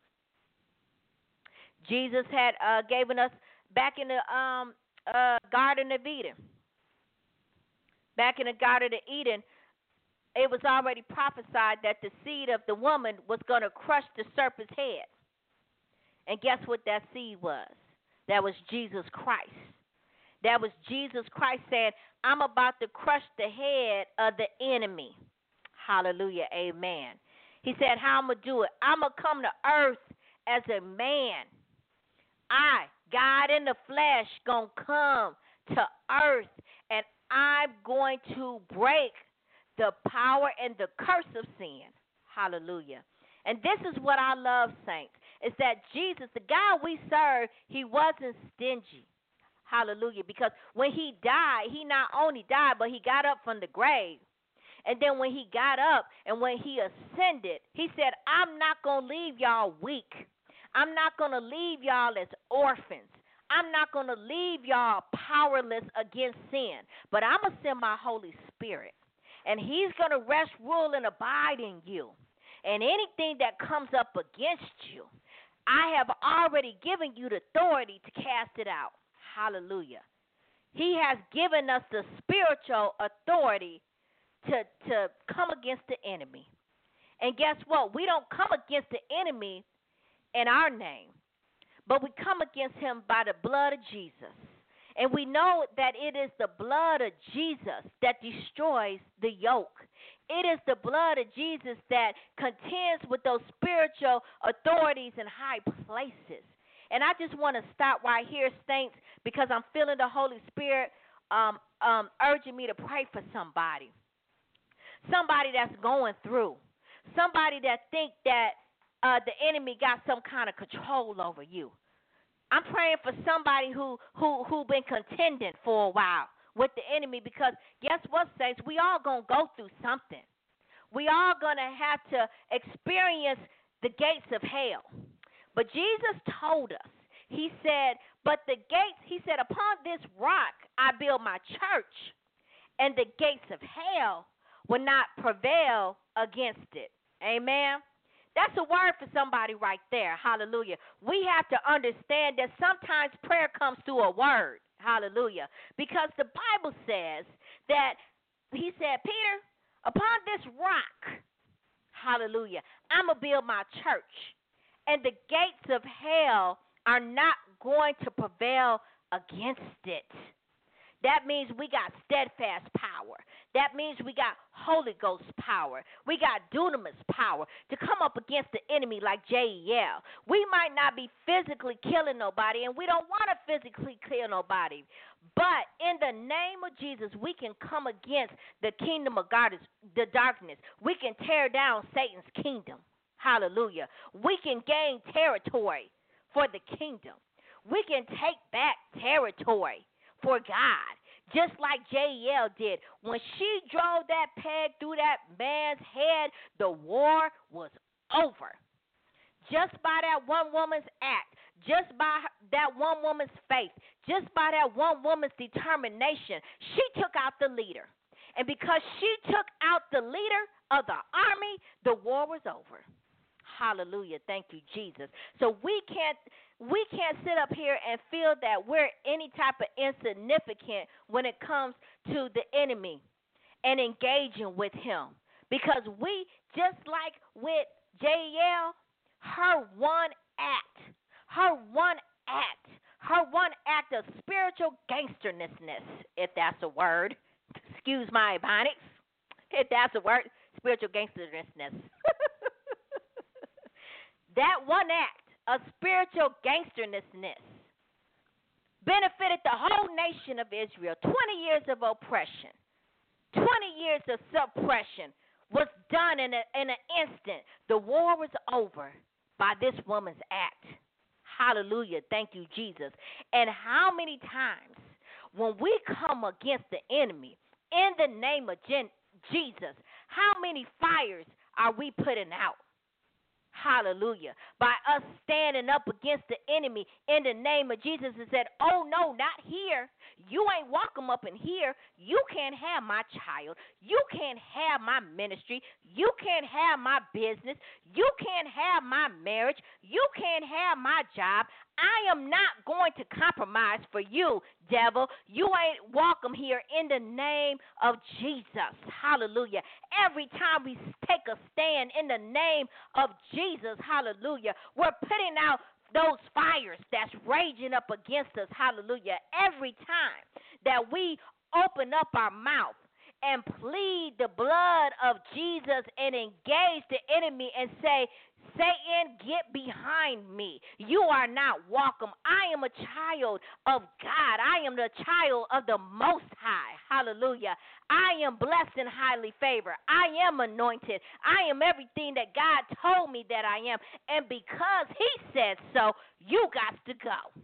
Jesus had uh, given us back in the um, uh, Garden of Eden. Back in the Garden of Eden, it was already prophesied that the seed of the woman was going to crush the serpent's head. And guess what that seed was? That was Jesus Christ. That was Jesus Christ saying, I'm about to crush the head of the enemy. Hallelujah, amen. He said, how I'm going to do it? I'm going to come to earth as a man. I, God in the flesh, going to come to earth, and I'm going to break the power and the curse of sin. Hallelujah. And this is what I love, saints. Is that Jesus, the God we serve, he wasn't stingy. Hallelujah. Because when he died, he not only died, but he got up from the grave. And then when he got up and when he ascended, he said, I'm not going to leave y'all weak. I'm not going to leave y'all as orphans. I'm not going to leave y'all powerless against sin. But I'm going to send my Holy Spirit. And he's going to rest, rule, and abide in you. And anything that comes up against you, I have already given you the authority to cast it out. Hallelujah. He has given us the spiritual authority to, to come against the enemy. And guess what? We don't come against the enemy in our name, but we come against him by the blood of Jesus. And we know that it is the blood of Jesus that destroys the yoke. It is the blood of Jesus that contends with those spiritual authorities in high places. And I just want to stop right here, saints, because I'm feeling the Holy Spirit um, um, urging me to pray for somebody. Somebody that's going through. Somebody that think that uh, the enemy got some kind of control over you. I'm praying for somebody who who who been contending for a while with the enemy, because guess what, saints? We all gonna go through something. We all gonna have to experience the gates of hell. But Jesus told us, he said, but the gates, he said, upon this rock I build my church, and the gates of hell will not prevail against it. Amen. That's a word for somebody right there. Hallelujah. We have to understand that sometimes prayer comes through a word. Hallelujah. Because the Bible says that, he said, Peter, upon this rock, hallelujah, I'm going to build my church. And the gates of hell are not going to prevail against it. That means we got steadfast power. That means we got Holy Ghost power. We got dunamis power to come up against the enemy like J E L. We might not be physically killing nobody, and we don't want to physically kill nobody. But in the name of Jesus, we can come against the kingdom of God, the darkness. We can tear down Satan's kingdom. Hallelujah. We can gain territory for the kingdom. We can take back territory for God, just like J E L did. When she drove that peg through that man's head, the war was over. Just by that one woman's act, just by that one woman's faith, just by that one woman's determination, she took out the leader. And because she took out the leader of the army, the war was over. Hallelujah. Thank you, Jesus. So we can't we can't sit up here and feel that we're any type of insignificant when it comes to the enemy and engaging with him. Because we, just like with J E L, her one act, her one act, her one act of spiritual gangsterness, if that's a word, excuse my ebonics, if that's a word, spiritual gangsterness. That one act of spiritual gangsterness benefited the whole nation of Israel. twenty years of oppression, twenty years of suppression was done in, a, in an instant. The war was over by this woman's act. Hallelujah. Thank you, Jesus. And how many times when we come against the enemy in the name of Jesus, how many fires are we putting out? Hallelujah. By us standing up against the enemy in the name of Jesus and said, oh, no, not here. You ain't welcome up in here. You can't have my child. You can't have my ministry. You can't have my business. You can't have my marriage. You can't have my job. I am not going to compromise for you, devil. You ain't welcome here in the name of Jesus. Hallelujah. Every time we take a stand in the name of Jesus, hallelujah, we're putting out those fires that's raging up against us, hallelujah. Every time that we open up our mouth and plead the blood of Jesus and engage the enemy and say, Satan, get behind me. You are not welcome. I am a child of God. I am the child of the Most High. Hallelujah. I am blessed and highly favored. I am anointed. I am everything that God told me that I am. And because he said so, you got to go.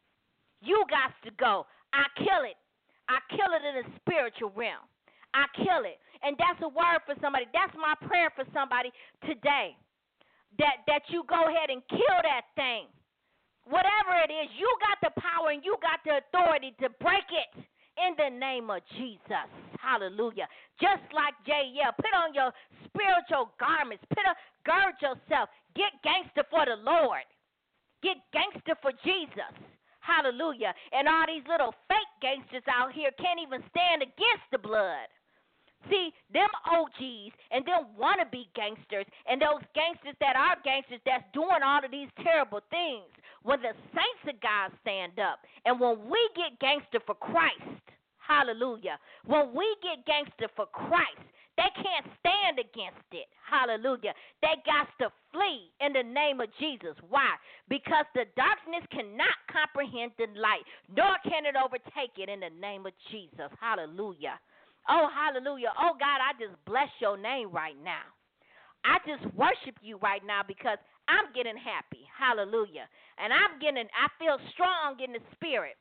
You got to go. I kill it. I kill it in the spiritual realm. I kill it. And that's a word for somebody. That's my prayer for somebody today. That that you go ahead and kill that thing. Whatever it is, you got the power and you got the authority to break it in the name of Jesus. Hallelujah. Just like J E L, put on your spiritual garments. Put a, gird yourself. Get gangster for the Lord. Get gangster for Jesus. Hallelujah. And all these little fake gangsters out here can't even stand against the blood. See, them O Gs and them wannabe gangsters and those gangsters that are gangsters that's doing all of these terrible things, when the saints of God stand up and when we get gangster for Christ, hallelujah, when we get gangster for Christ, they can't stand against it. Hallelujah. They got to flee in the name of Jesus. Why? Because the darkness cannot comprehend the light, nor can it overtake it in the name of Jesus. Hallelujah. Oh, hallelujah. Oh, God, I just bless your name right now. I just worship you right now because I'm getting happy. Hallelujah. And I'm getting, I feel strong in the spirit.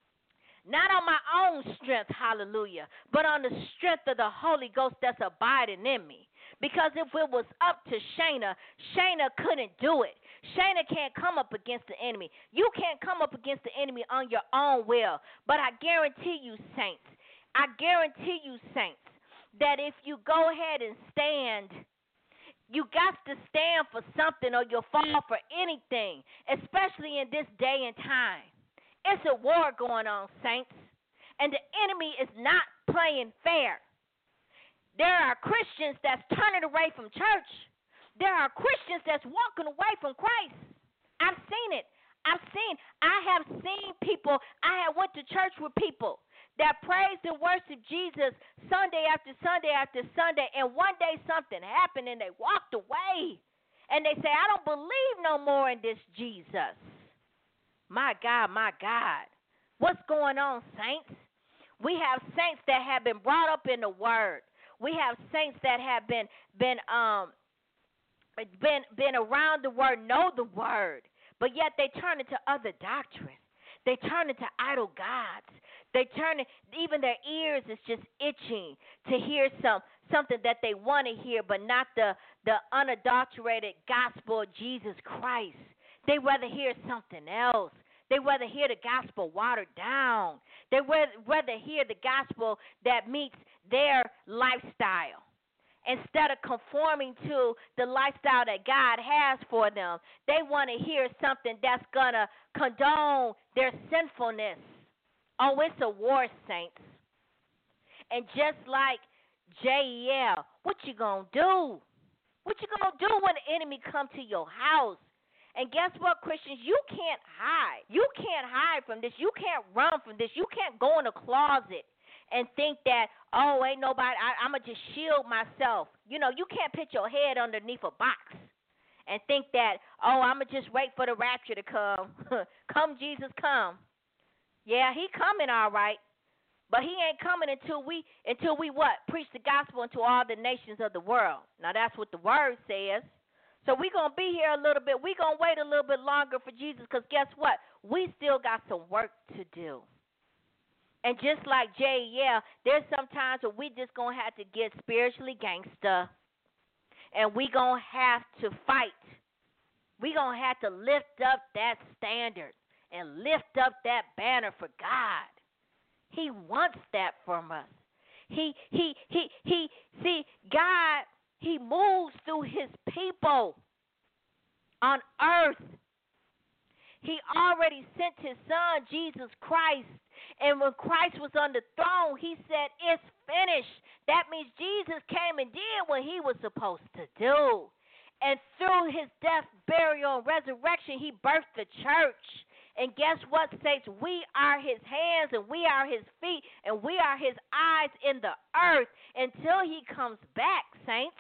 Not on my own strength, hallelujah, but on the strength of the Holy Ghost that's abiding in me. Because if it was up to Shayna, Shayna couldn't do it. Shayna can't come up against the enemy. You can't come up against the enemy on your own will. But I guarantee you, saints, I guarantee you, saints, that if you go ahead and stand, you got to stand for something or you'll fall for anything, especially in this day and time. It's a war going on, saints, and the enemy is not playing fair. There are Christians that's turning away from church. There are Christians that's walking away from Christ. I've seen it. I've seen, I have seen people, I have went to church with people that praised and worshiped Jesus Sunday after Sunday after Sunday, and one day something happened and they walked away. And they say, I don't believe no more in this Jesus. My God, my God. What's going on, saints? We have saints that have been brought up in the Word. We have saints that have been been um been been around the Word, know the Word, but yet they turn into other doctrines. They turn into idol gods. They turn, even their ears is just itching to hear some something that they want to hear, but not the, the unadulterated gospel of Jesus Christ. They rather hear something else. They rather hear the gospel watered down. They rather hear the gospel that meets their lifestyle. Instead of conforming to the lifestyle that God has for them, they want to hear something that's going to condone their sinfulness. Oh, it's a war, saints. And just like J E L, what you going to do? What you going to do when the enemy come to your house? And guess what, Christians? You can't hide. You can't hide from this. You can't run from this. You can't go in a closet and think that, oh, ain't nobody, I, I'm going to just shield myself. You know, you can't put your head underneath a box and think that, oh, I'm going to just wait for the rapture to come. Come, Jesus, come. Yeah, he coming all right, but he ain't coming until we, until we what? Preach the gospel into all the nations of the world. Now, that's what the word says. So we're going to be here a little bit. We're going to wait a little bit longer for Jesus because guess what? We still got some work to do. And just like J E L, there's some times where we just going to have to get spiritually gangster, and we going to have to fight. We going to have to lift up that standard and lift up that banner for God. He wants that from us. He, he, he, he, see, God, he moves through his people on earth. He already sent his son, Jesus Christ. And when Christ was on the throne, he said, it's finished. That means Jesus came and did what he was supposed to do. And through his death, burial, and resurrection, he birthed the church. And guess what, saints? We are his hands and we are his feet and we are his eyes in the earth until he comes back, saints.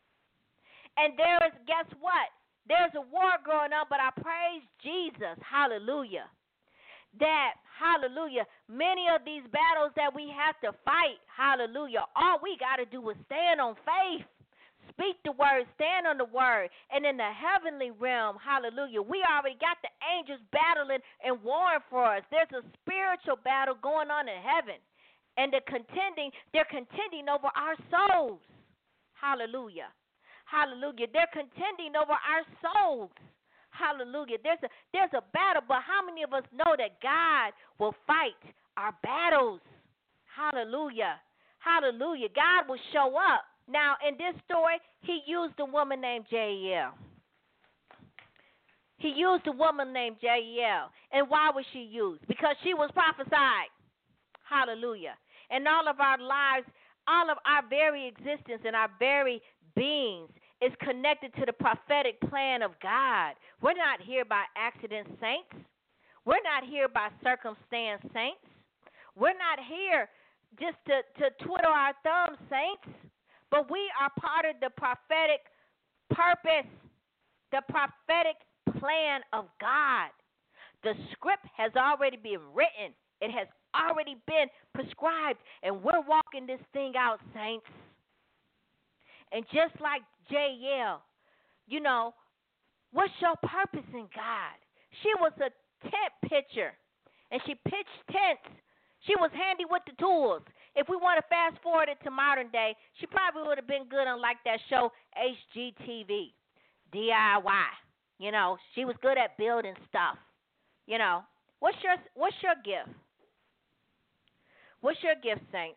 And there is, guess what? There's a war going on, but I praise Jesus, hallelujah, that, hallelujah, many of these battles that we have to fight, hallelujah, all we got to do is stand on faith, speak the word, stand on the word, and in the heavenly realm, hallelujah, we already got the angels battling and warring for us. There's a spiritual battle going on in heaven, and they're contending, they're contending over our souls, hallelujah. Hallelujah. They're contending over our souls. Hallelujah. There's a there's a battle, but how many of us know that God will fight our battles? Hallelujah. Hallelujah. God will show up. Now, in this story, he used a woman named J E L. He used a woman named Jael. And why was she used? Because she was prophesied. Hallelujah. And all of our lives, all of our very existence and our very beings is connected to the prophetic plan of God. We're not here by accident, saints. We're not here by circumstance, saints. We're not here just to, to twiddle our thumbs, saints. But we are part of the prophetic purpose, the prophetic plan of God. The script has already been written. It has already been prescribed, and we're walking this thing out, saints. And just like Jael, you know, what's your purpose in God? She was a tent pitcher, and she pitched tents. She was handy with the tools. If we want to fast forward it to modern day, she probably would have been good on like that show H G T V, D I Y. You know, she was good at building stuff. You know, what's your what's your gift? What's your gift, saints?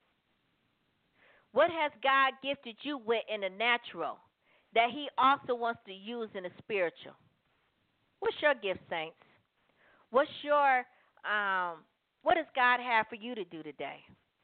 What has God gifted you with in the natural that he also wants to use in the spiritual? What's your gift, saints? What's your, um, what does God have for you to do today?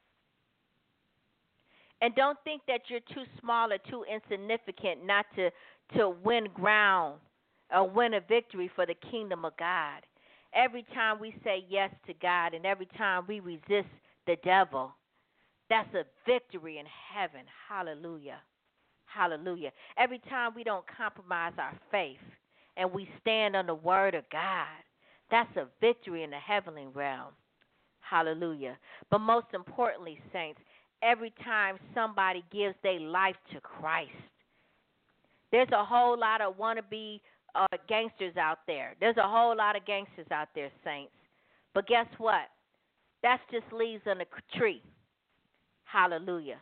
And don't think that you're too small or too insignificant not to, to win ground or win a victory for the kingdom of God. Every time we say yes to God and every time we resist the devil, that's a victory in heaven. Hallelujah. Hallelujah. Every time we don't compromise our faith and we stand on the word of God, that's a victory in the heavenly realm. Hallelujah. But most importantly, saints, every time somebody gives their life to Christ, there's a whole lot of wannabe uh, gangsters out there. There's a whole lot of gangsters out there, saints. But guess what? That's just leaves on a tree. Hallelujah.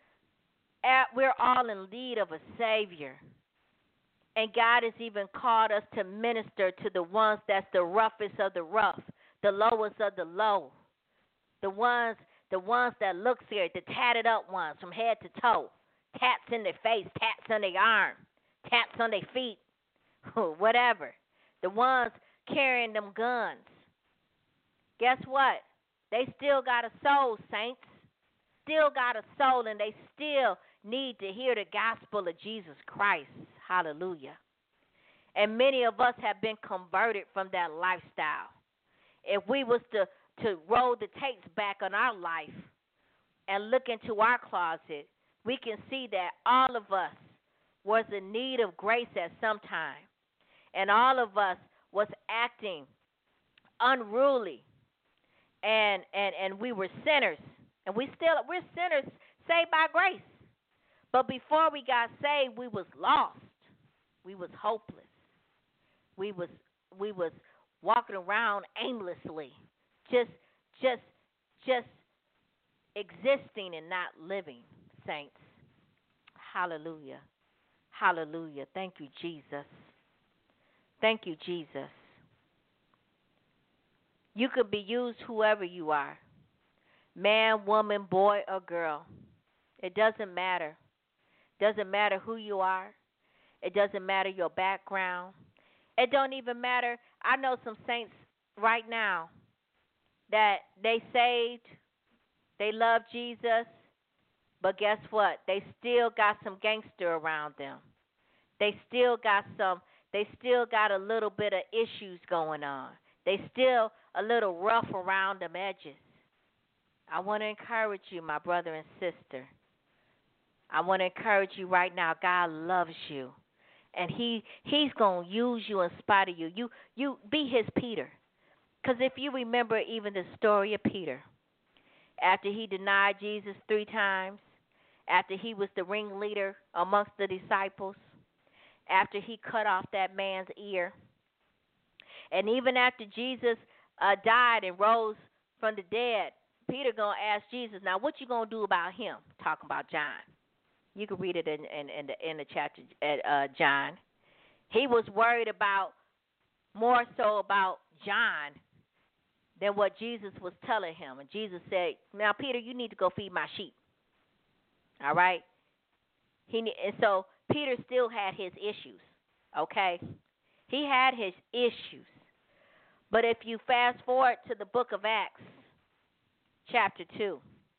We're all in need of a Savior. And God has even called us to minister to the ones that's the roughest of the rough, the lowest of the low, the ones the ones that look scared, the tatted up ones from head to toe, tats in their face, tats on their arm, tats on their feet, whatever. The ones carrying them guns. Guess what? They still got a soul, saints. Still got a soul, and they still need to hear the gospel of Jesus Christ. Hallelujah. And many of us have been converted from that lifestyle. If we was to, to roll the tapes back on our life and look into our closet, we can see that all of us was in need of grace at some time. And all of us was acting unruly. And, and, and we were sinners. And we still, we're sinners saved by grace. But before we got saved, we was lost. We was hopeless. We was we was walking around aimlessly, just just just existing and not living, saints. Hallelujah. Hallelujah. Thank you, Jesus. Thank you, Jesus. You could be used whoever you are. Man, woman, boy, or girl. It doesn't matter. Doesn't matter who you are. It doesn't matter your background. It don't even matter. I know some saints right now that they saved, they love Jesus, but guess what? They still got some gangster around them. They still got some, they still got a little bit of issues going on. They still a little rough around them edges. I want to encourage you, my brother and sister. I want to encourage you right now. God loves you. And he he's going to use you in spite of you. You you be his Peter. Because if you remember even the story of Peter, after he denied Jesus three times, after he was the ringleader amongst the disciples, after he cut off that man's ear, and even after Jesus uh, died and rose from the dead, Peter going to ask Jesus, now what you going to do about him? Talking about John. You can read it in, in, in, the, in the chapter at uh, John. He was worried about, more so about John than what Jesus was telling him. And Jesus said, now, Peter, you need to go feed my sheep. All right? He And so Peter still had his issues, okay? He had his issues. But if you fast forward to the book of Acts, chapter two,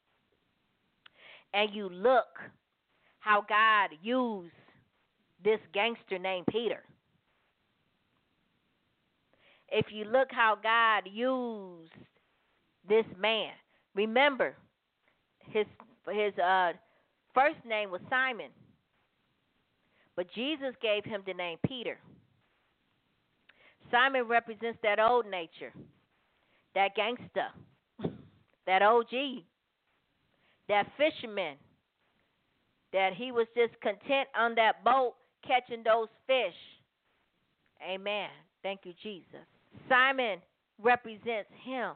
and you look how God used this gangster named Peter. If you look how God used this man, remember his his uh, first name was Simon, but Jesus gave him the name Peter. Simon represents that old nature, that gangster, that O G, that fisherman, that he was just content on that boat catching those fish. Amen. Thank you, Jesus. Simon represents him.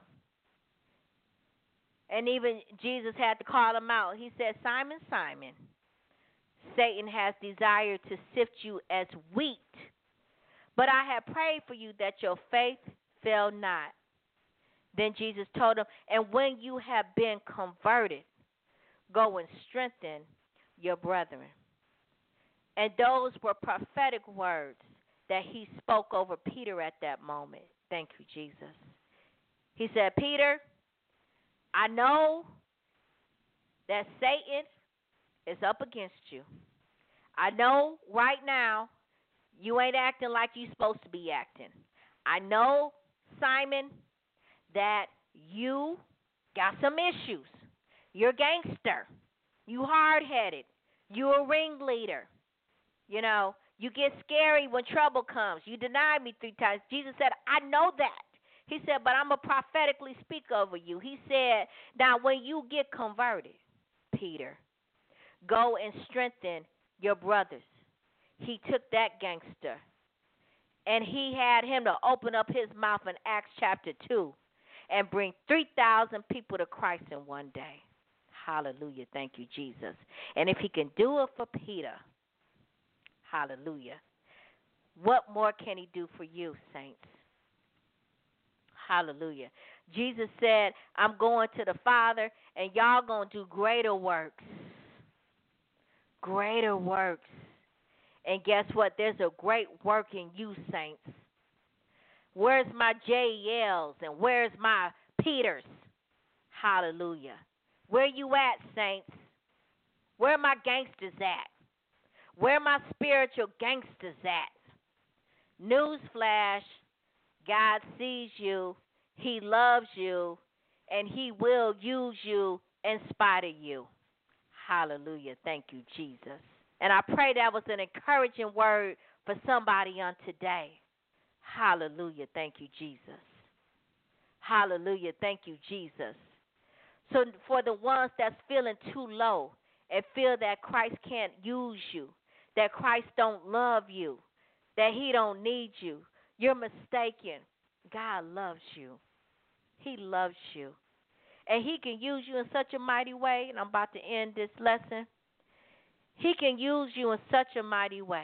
And even Jesus had to call him out. He said, Simon, Simon, Satan has desired to sift you as wheat, but I have prayed for you that your faith fail not. Then Jesus told him, and when you have been converted, go and strengthen your brethren. And those were prophetic words that he spoke over Peter at that moment. Thank you, Jesus. He said, Peter, I know that Satan is up against you. I know right now you ain't acting like you're supposed to be acting. I know, Simon, that you got some issues. You're a gangster. You hard-headed. You a ringleader. You know, you get scary when trouble comes. You denied me three times. Jesus said, I know that. He said, but I'm going to prophetically speak over you. He said, now when you get converted, Peter, go and strengthen your brothers. He took that gangster, and he had him to open up his mouth in Acts chapter two and bring three thousand people to Christ in one day. Hallelujah. Thank you, Jesus. And if he can do it for Peter, hallelujah, what more can he do for you, saints? Hallelujah. Jesus said, I'm going to the Father, and y'all going to do greater works. Greater works. And guess what? There's a great work in you, saints. Where's my J E Ls and where's my Peters? Hallelujah. Where you at, saints? Where are my gangsters at? Where are my spiritual gangsters at? Newsflash, God sees you, he loves you, and he will use you in spite of you. Hallelujah. Thank you, Jesus. And I pray that was an encouraging word for somebody on today. Hallelujah. Thank you, Jesus. Hallelujah. Thank you, Jesus. So for the ones that's feeling too low and feel that Christ can't use you, that Christ don't love you, that he don't need you, you're mistaken. God loves you. He loves you. And he can use you in such a mighty way, and I'm about to end this lesson. He can use you in such a mighty way.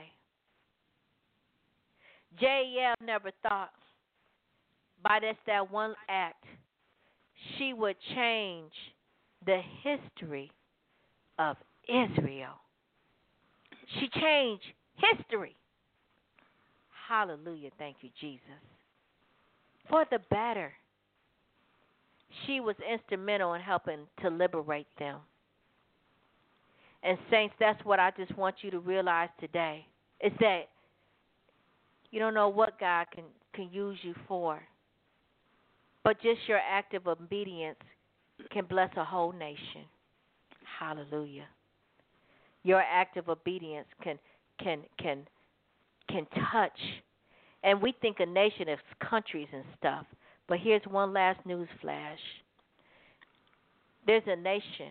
J E L never thought by this that one act she would change the history of Israel. She changed history. Hallelujah. Thank you, Jesus. For the better. She was instrumental in helping to liberate them. And saints, that's what I just want you to realize today, is that you don't know what God can, can use you for. But just your act of obedience can bless a whole nation. Hallelujah. Your act of obedience can can can can touch. And we think a nation is countries and stuff. But here's one last news flash. There's a nation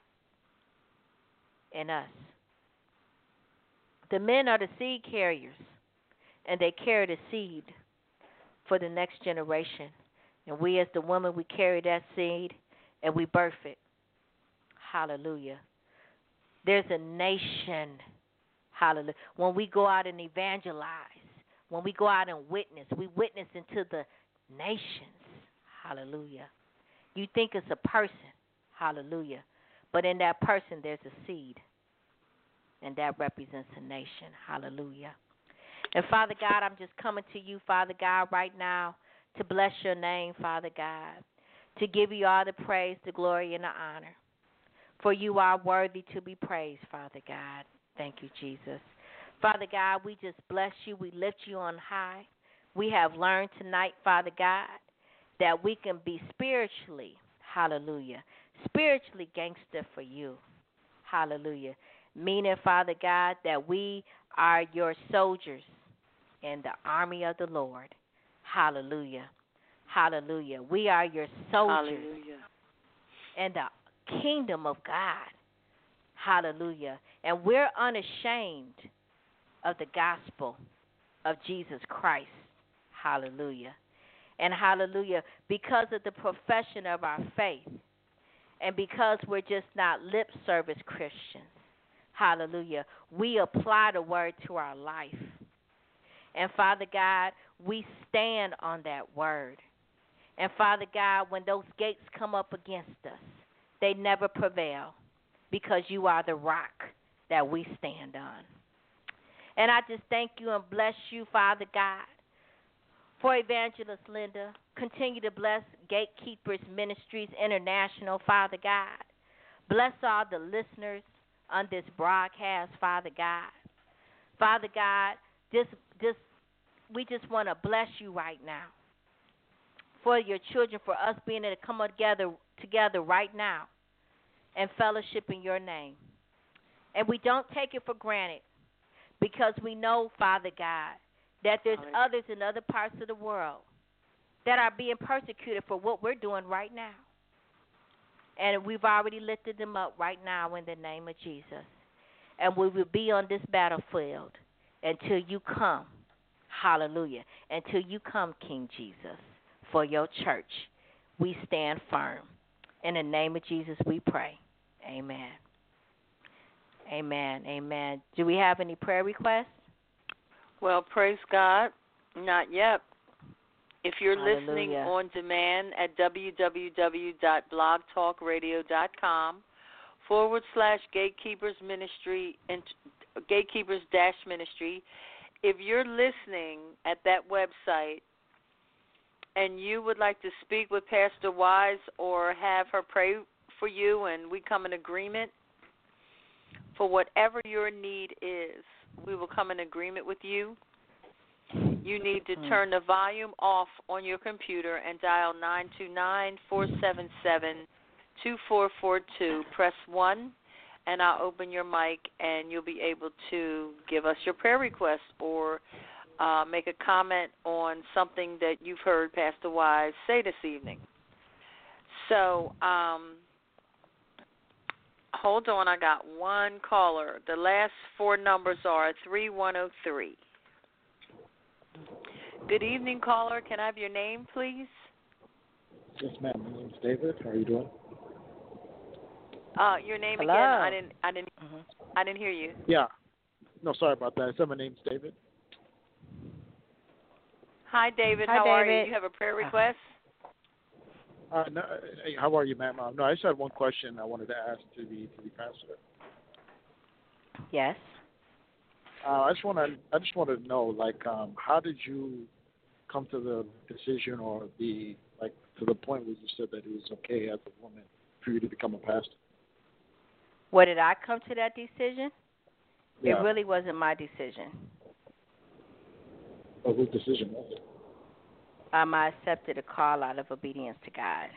in us. The men are the seed carriers, and they carry the seed for the next generation. And we as the woman, we carry that seed, and we birth it. Hallelujah. There's a nation. Hallelujah. When we go out and evangelize, when we go out and witness, we witness into the nations. Hallelujah. You think it's a person. Hallelujah. But in that person, there's a seed. And that represents a nation. Hallelujah. And, Father God, I'm just coming to you, Father God, right now to bless your name, Father God, to give you all the praise, the glory, and the honor. For you are worthy to be praised, Father God. Thank you, Jesus. Father God, we just bless you. We lift you on high. We have learned tonight, Father God, that we can be spiritually, hallelujah, spiritually gangster for you, hallelujah. Meaning, Father God, that we are your soldiers in the army of the Lord. Hallelujah. Hallelujah. We are your soldiers Hallelujah. in the kingdom of God. Hallelujah. And we're unashamed of the gospel of Jesus Christ. Hallelujah. And hallelujah, because of the profession of our faith and because we're just not lip service Christians. Hallelujah. We apply the word to our life. And Father God, we stand on that word. And Father God, when those gates come up against us, they never prevail because you are the rock that we stand on. And I just thank you and bless you, Father God, for Evangelist Linda. Continue to bless Gatekeepers Ministries International, Father God. Bless all the listeners on this broadcast, Father God. Father God, just, just, we just want to bless you right now for your children, for us being able to come together, together right now and fellowship in your name. And we don't take it for granted because we know, Father God, that there's others in other parts of the world that are being persecuted for what we're doing right now. And we've already lifted them up right now in the name of Jesus. And we will be on this battlefield until you come. Hallelujah. Until you come, King Jesus, for your church. We stand firm. In the name of Jesus we pray. Amen. Amen. Amen. Do we have any prayer requests? Well, praise God. Not yet. If you're Hallelujah. listening on demand at www.blogtalkradio.com forward slash gatekeepers ministry and gatekeepers dash ministry, if you're listening at that website and you would like to speak with Pastor Wise or have her pray for you and we come in agreement for whatever your need is, we will come in agreement with you. You need to turn the volume off on your computer and dial nine two nine, four seven seven, two four four two. Press one, and I'll open your mic, and you'll be able to give us your prayer request or uh, make a comment on something that you've heard Pastor Wise say this evening. So, um, hold on. I got one caller. The last four numbers are three one zero three. Good evening, caller. Can I have your name, please? Yes, ma'am. My name's David. How are you doing? Uh, your name Hello. again? I didn't. I didn't. Mm-hmm. I didn't hear you. Yeah. No, sorry about that. I said my name's David. Hi, David. Hi, How David. are you? You have a prayer request? Uh, no, hey, how are you, ma'am? Uh, no, I just had one question I wanted to ask to the to the pastor. Yes. Uh, I just want to I just wanted to know, like, um, how did you come to the decision or the like to the point where you said that it was okay as a woman for you to become a pastor? What did I come to that decision? Yeah. It really wasn't my decision. Or whose decision was it? Um, I accepted a call out of obedience to God.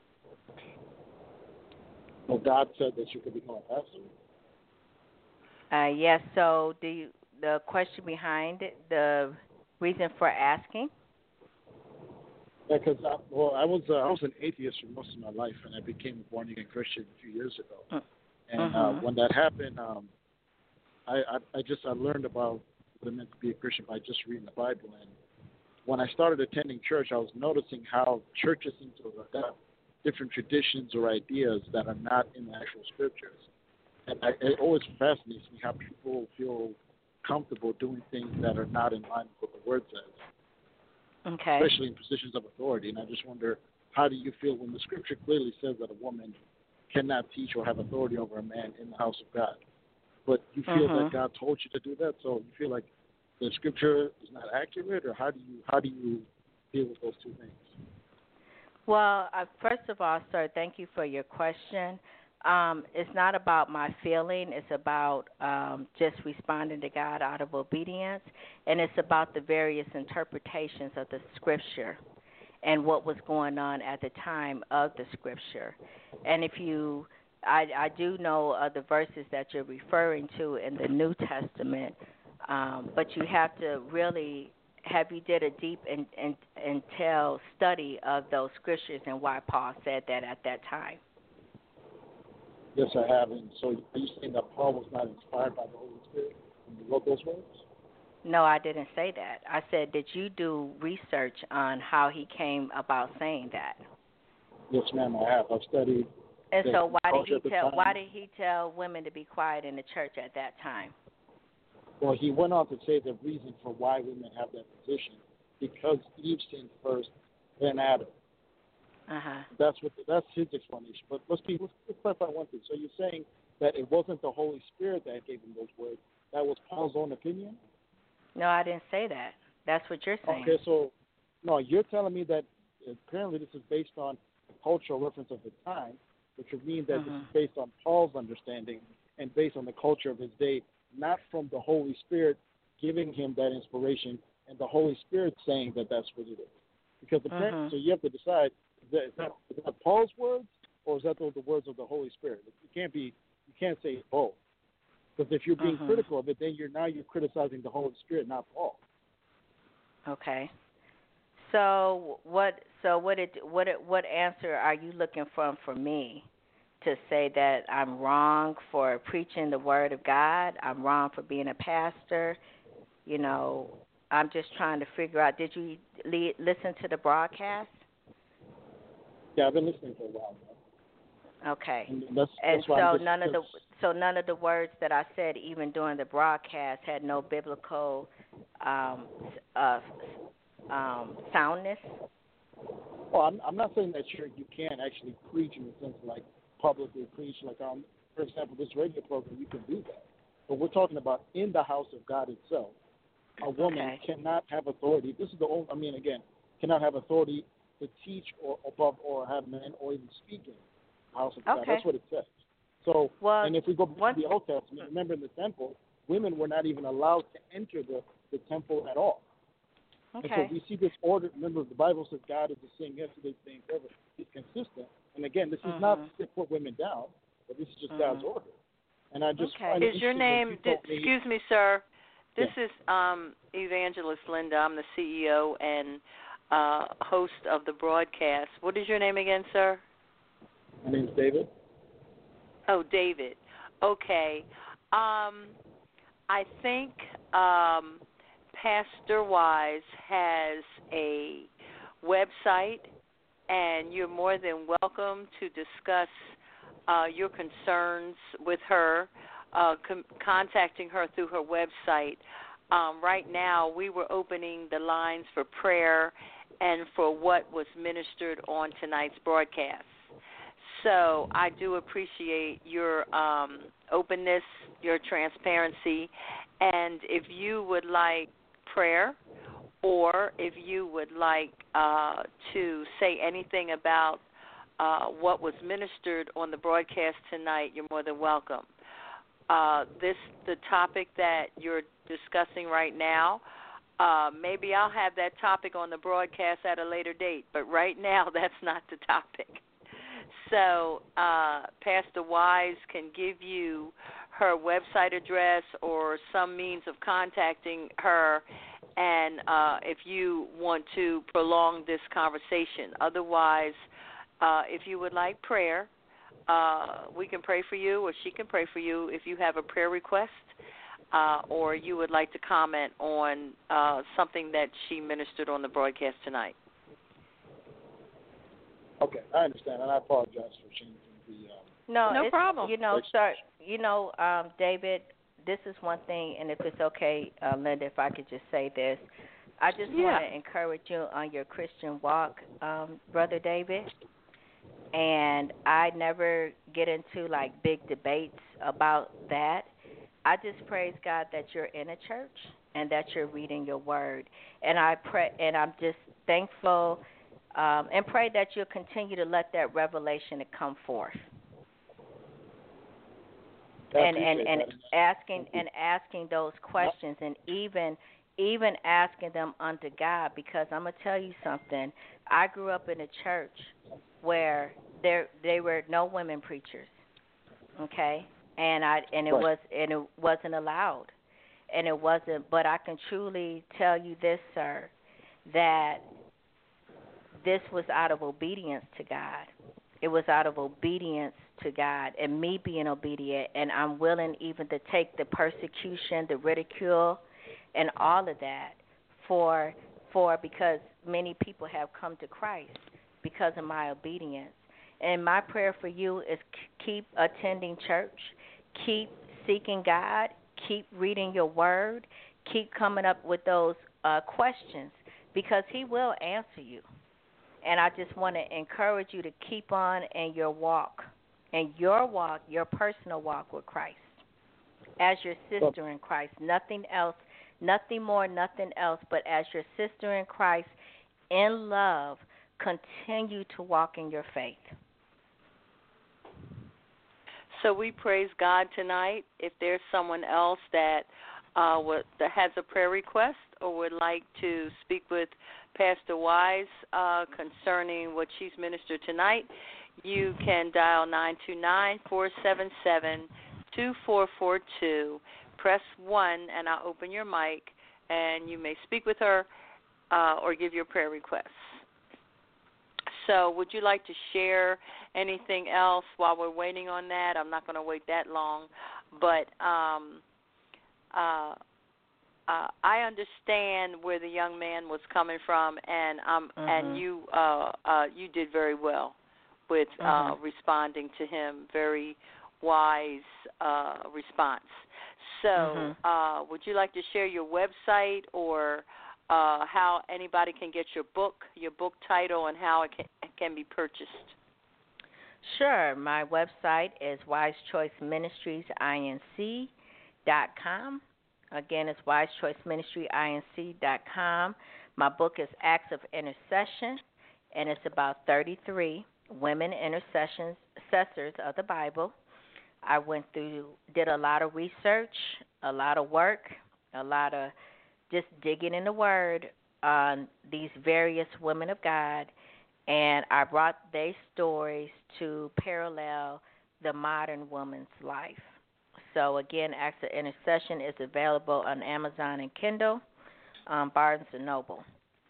Well, God said that you could become a pastor. Uh, yes. So, do you, the question behind it, the reason for asking? Yeah, because I, well, I was uh, I was an atheist for most of my life, and I became a born again Christian a few years ago. Mm. And Mm-hmm. uh, when that happened, um, I, I I just I learned about what it meant to be a Christian by just reading the Bible. And when I started attending church, I was noticing how churches seem to adopt different traditions or ideas that are not in the actual scriptures. And I, it always fascinates me how people feel comfortable doing things that are not in line with what the Word says. Okay. Especially in positions of authority. And I just wonder, how do you feel when the scripture clearly says that a woman cannot teach or have authority over a man in the house of God? But you feel mm-hmm. that God told you to do that, so you feel like the scripture is not accurate, or how do you how do you deal with those two things? Well, uh, first of all, sir, thank you for your question. Um, it's not about my feeling. It's about um, just responding to God out of obedience, and it's about the various interpretations of the scripture and what was going on at the time of the scripture. And if you, I, I do know of the verses that you're referring to in the New Testament, um, but you have to really have you did a deep and and intel study of those scriptures and why Paul said that at that time. Yes, I have. And so are you saying that Paul was not inspired by the Holy Spirit when he wrote those words? No, I didn't say that. I said, did you do research on how he came about saying that? Yes, ma'am, I have. I've studied. And so why did he tell time. why did he tell women to be quiet in the church at that time? Well, he went on to say the reason for why women have that position, because Eve sinned first, then Adam. Uh-huh. That's what that's his explanation. But let's be let's, let's clarify one thing. So you're saying that it wasn't the Holy Spirit that gave him those words. That was Paul's own opinion? No, I didn't say that. That's what you're saying. Okay, so no, you're telling me that apparently this is based on the cultural reference of the time, which would mean that uh-huh. this is based on Paul's understanding and based on the culture of his day, not from the Holy Spirit giving him that inspiration and the Holy Spirit saying that that's what it is. Because the uh-huh. so you have to decide, is that, is that, is that Paul's words or is that the, the words of the Holy Spirit? You can't be, you can't say both. Because if you're being uh-huh. critical of it, then you're now you're criticizing the Holy Spirit, not Paul. Okay. So what? So what? It, what? It, what answer are you looking for from me to say that I'm wrong for preaching the Word of God? I'm wrong for being a pastor. You know, I'm just trying to figure out. Did you le- listen to the broadcast? Yeah, I've been listening for a while now. Okay. And that's, and that's why so I'm just, none of the so none of the words that I said, even during the broadcast, had no biblical um, uh, um, soundness. Well, I'm, I'm not saying that you you can't actually preach in the sense of like publicly preach, like um, for example, this radio program, you can do that. But we're talking about in the house of God itself. A woman Okay. cannot have authority. This is the only, I mean, again, cannot have authority to teach or above or have men or even speak in the house of God. Okay. That's what it says. So, well, and if we go back once, to the Old Testament, remember in the temple, women were not even allowed to enter the, the temple at all. Okay. And so we see this order. Remember, the Bible says God is the same yesterday, today, and forever. He's consistent. And again, this is uh-huh. not to put women down, but this is just uh-huh. God's order. And I just okay. find it Is your name, you d- excuse me, sir, this yeah. is um, Evangelist Linda. I'm the C E O and uh, host of the broadcast. What is your name again, sir? My name's David. Oh, David. Okay. Um, I think um, Pastor Wise has a website, and you're more than welcome to discuss uh, your concerns with her, uh, com- contacting her through her website. Um, right now, we were opening the lines for prayer and for what was ministered on tonight's broadcast. So I do appreciate your um, openness, your transparency, and if you would like prayer or if you would like uh, to say anything about uh, what was ministered on the broadcast tonight, you're more than welcome. Uh, this the topic that you're discussing right now. Uh, maybe I'll have that topic on the broadcast at a later date, but right now that's not the topic. So uh, Pastor Wise can give you her website address or some means of contacting her, and uh, if you want to prolong this conversation. Otherwise, uh, if you would like prayer, uh, we can pray for you, or she can pray for you if you have a prayer request, uh, or you would like to comment on uh, something that she ministered on the broadcast tonight. Okay, I understand, and I apologize for changing the. Um, no, no it's, problem. You know, sir. You know, um, David. This is one thing, and if it's okay, uh, Linda, if I could just say this, I just yeah. want to encourage you on your Christian walk, um, Brother David. And I never get into like big debates about that. I just praise God that you're in a church and that you're reading your word. And I pray, and I'm just thankful um, and pray that you'll continue to let that revelation come forth. I And and, appreciate and that. asking and asking those questions, and even even asking them unto God, because I'm gonna tell you something. I grew up in a church where there there were no women preachers, okay, and I and it Right. was and it wasn't allowed, and it wasn't. But I can truly tell you this, sir, that this was out of obedience to God. It was out of obedience to God and me being obedient, and I'm willing even to take the persecution, the ridicule, and all of that for for because many people have come to Christ because of my obedience. And my prayer for you is keep attending church, keep seeking God, keep reading your word, keep coming up with those uh, questions, because he will answer you. And I just want to encourage you to keep on in your walk, and your walk, your personal walk with Christ, as your sister in Christ. Nothing else, nothing more, nothing else, but as your sister in Christ, in love, continue to walk in your faith. So we praise God tonight. If there's someone else that uh, would, that has a prayer request or would like to speak with Pastor Wise uh, concerning what she's ministered tonight, you can dial nine two nine, four seven seven, two four four two. Press one, and I'll open your mic, and you may speak with her uh, or give your prayer requests. So would you like to share anything else while we're waiting on that? I'm not going to wait that long. But um, uh, uh, I understand where the young man was coming from, and um, mm-hmm. and you uh, uh, you did very well with uh, mm-hmm. responding to him. Very wise uh, response. So mm-hmm. uh, would you like to share your website or Uh, how anybody can get your book, your book title, and how it can, it can be purchased? Sure. My website is wise choice ministries inc dot com. Again, it's wise choice ministry inc dot com. My book is Acts of Intercession, and it's about thirty-three women intercessions, intercessors of the Bible. I went through, did a lot of research, a lot of work, a lot of just digging in the Word on these various women of God, and I brought their stories to parallel the modern woman's life. So, again, Acts of Intercession is available on Amazon and Kindle, um, Barnes and Noble.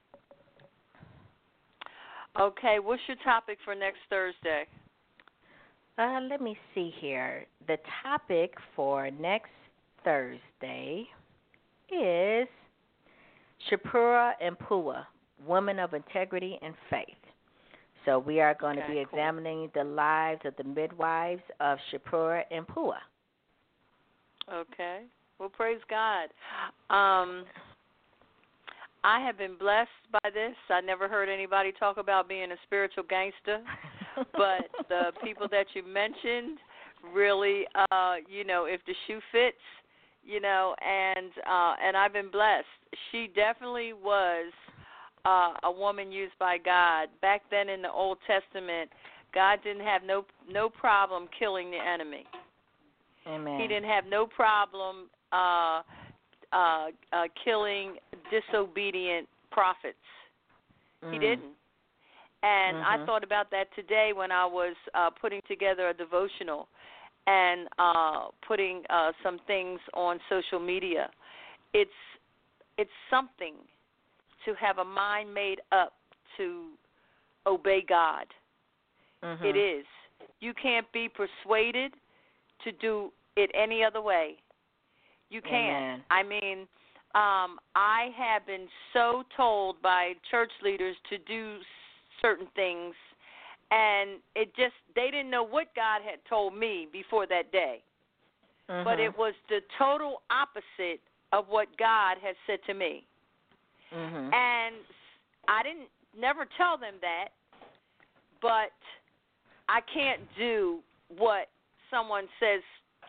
Okay, what's your topic for next Thursday? Uh, let me see here. The topic for next Thursday is Shiphrah and Puah, women of integrity and faith. So we are going okay, to be cool. examining the lives of the midwives of Shiphrah and Puah. Okay. Well, praise God. Um, I have been blessed by this. I never heard anybody talk about being a spiritual gangster, but the people that you mentioned really, uh, you know, if the shoe fits, you know, and uh, and I've been blessed. She definitely was uh, a woman used by God. Back then in the Old Testament, God didn't have no no problem killing the enemy. Amen. He didn't have no problem uh, uh, uh, killing disobedient prophets. Mm. He didn't. And mm-hmm. I thought about that today when I was uh, putting together a devotional and uh, putting uh, some things on social media. It's it's something to have a mind made up to obey God. Mm-hmm. It is. You can't be persuaded to do it any other way. You can't. Amen. I mean, um, I have been so told by church leaders to do certain things, and it just, they didn't know what God had told me before that day. Mm-hmm. But it was the total opposite of what God had said to me. Mm-hmm. And I didn't never tell them that, but I can't do what someone says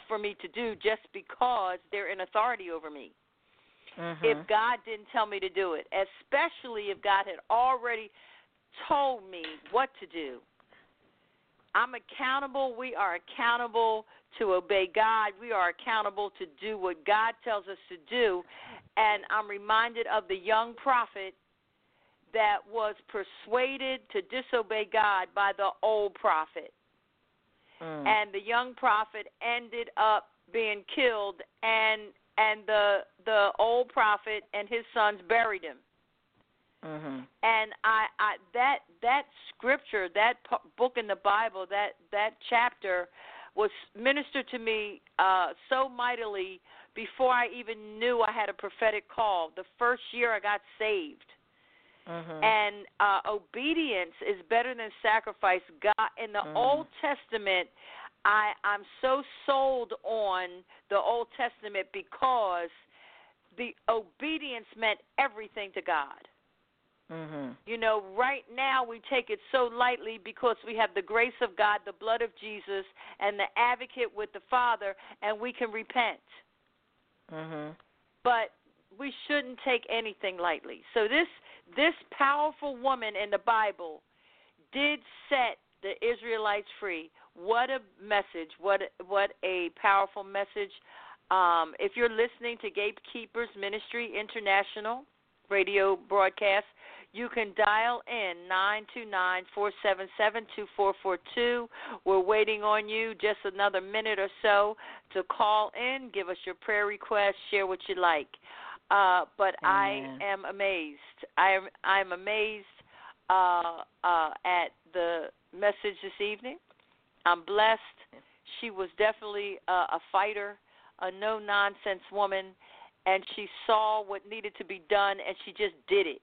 for me to do just because they're in authority over me. Mm-hmm. If God didn't tell me to do it, especially if God had already told me what to do. I'm accountable. We are accountable to obey God. We are accountable to do what God tells us to do. And I'm reminded of the young prophet that was persuaded to disobey God by the old prophet. Mm. And the young prophet ended up being killed, and and the the old prophet and his sons buried him. Mm-hmm. And I, I that that scripture, that p- book in the Bible, that that chapter was ministered to me uh, so mightily before I even knew I had a prophetic call. The first year I got saved. Mm-hmm. And uh, obedience is better than sacrifice. God, in the Mm-hmm. Old Testament, I, I'm so sold on the Old Testament because the obedience meant everything to God. Mm-hmm. You know, right now we take it so lightly because we have the grace of God, the blood of Jesus, and the advocate with the Father, and we can repent. Mm-hmm. But we shouldn't take anything lightly. So this this powerful woman in the Bible did set the Israelites free. What a message! What what a powerful message! Um, if you're listening to Gatekeepers Ministry International radio broadcast, you can dial in nine two nine, four seven seven, two four four two. We're waiting on you just another minute or so to call in, give us your prayer request, share what you like. Uh, but Amen. I am amazed. I am I'm amazed uh, uh, at the message this evening. I'm blessed. She was definitely a, a fighter, a no-nonsense woman, and she saw what needed to be done, and she just did it.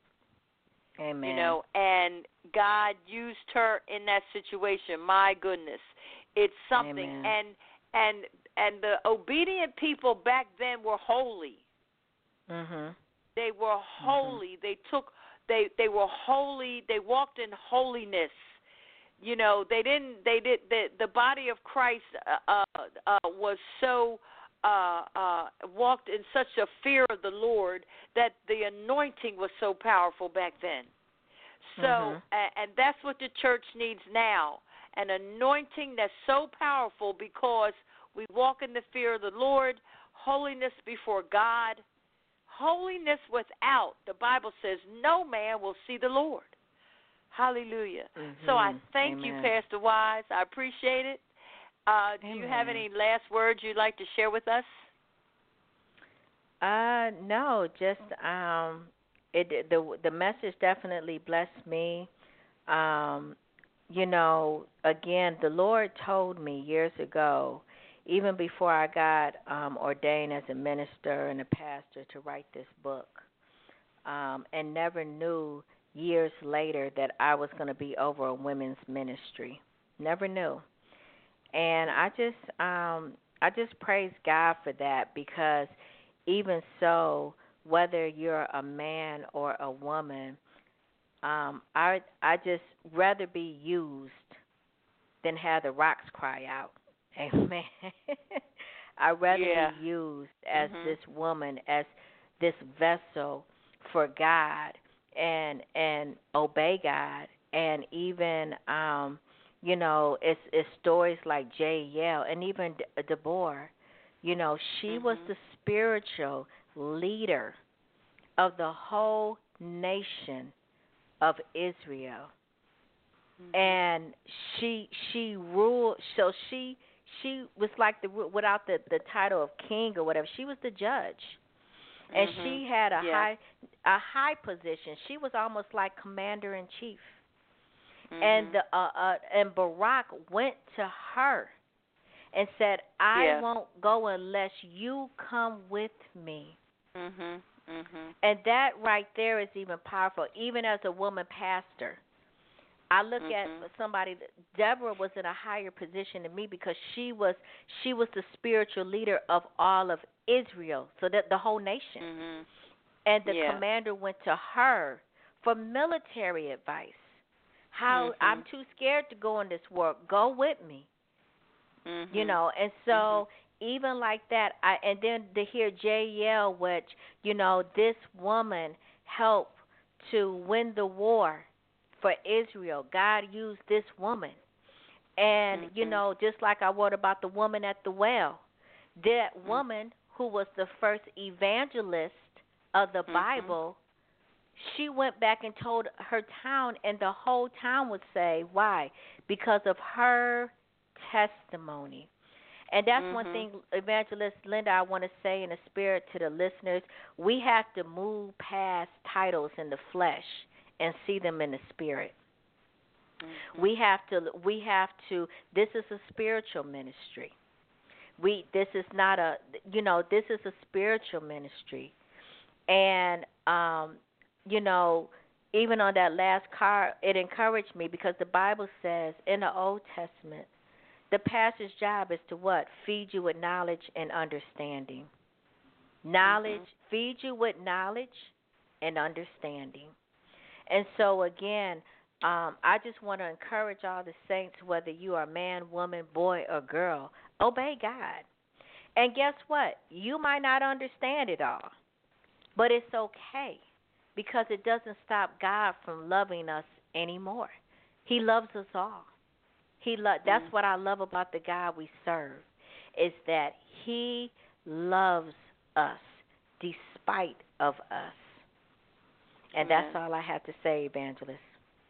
Amen. You know, and God used her in that situation. My goodness, it's something. Amen. And and and the obedient people back then were holy. Mm-hmm. They were holy. Mm-hmm. They took. They they were holy. They walked in holiness. You know, they didn't. They did. The the body of Christ uh, uh, was so. Uh, uh, walked in such a fear of the Lord that the anointing was so powerful back then. So, Mm-hmm. uh, and that's what the church needs now, an anointing that's so powerful because we walk in the fear of the Lord, holiness before God, holiness without. The Bible says no man will see the Lord. Hallelujah. Mm-hmm. So I thank Amen. you, Pastor Wise. I appreciate it. Uh, do you have any last words you'd like to share with us? Uh, no, just um, it the the message definitely blessed me. Um, you know, again, the Lord told me years ago, even before I got um, ordained as a minister and a pastor, to write this book, um, and never knew years later that I was going to be over a women's ministry. Never knew. And I just um, I just praise God for that, because even so, whether you're a man or a woman, um, I I just rather be used than have the rocks cry out. Amen. I'd rather Yeah. be used as mm-hmm. this woman, as this vessel for God, and and obey God, and even um, you know, it's it's stories like Jael and even De- Deborah. You know, she mm-hmm. was the spiritual leader of the whole nation of Israel, mm-hmm. and she she ruled. So she she was like the without the the title of king or whatever. She was the judge, and mm-hmm. she had a yeah. high a high position. She was almost like commander in chief. Mm-hmm. And the uh, uh, and Barak went to her and said, "I yeah. won't go unless you come with me." Mhm. Mhm. And that right there is even powerful. Even as a woman pastor, I look mm-hmm. at somebody. That, Deborah was in a higher position than me because she was she was the spiritual leader of all of Israel, so that the whole nation. Mhm. And the yeah. commander went to her for military advice. How mm-hmm. I'm too scared to go in this war. Go with me. Mm-hmm. You know, and so even like that, I and then to hear Jay yell, which, you know, this woman helped to win the war for Israel. God used this woman. And, mm-hmm. you know, just like I wrote about the woman at the well, that mm-hmm. woman who was the first evangelist of the mm-hmm. Bible, she went back and told her town, and the whole town would say, why? Because of her testimony. And that's mm-hmm. one thing, Evangelist Linda, I want to say in the spirit to the listeners. We have to move past titles in the flesh and see them in the spirit. Mm-hmm. We have to, we have to, this is a spiritual ministry. We, this is not a, you know, this is a spiritual ministry. And, um, you know, even on that last card, it encouraged me because the Bible says in the Old Testament, the pastor's job is to what? Feed you with knowledge and understanding. Knowledge, mm-hmm. feed you with knowledge and understanding. And so, again, um, I just want to encourage all the saints, whether you are man, woman, boy, or girl, obey God. And guess what? You might not understand it all, but it's okay because it doesn't stop God from loving us anymore. He loves us all. He lo- That's mm. what I love about the God we serve, is that he loves us despite of us. And Amen. that's all I have to say, Evangelist.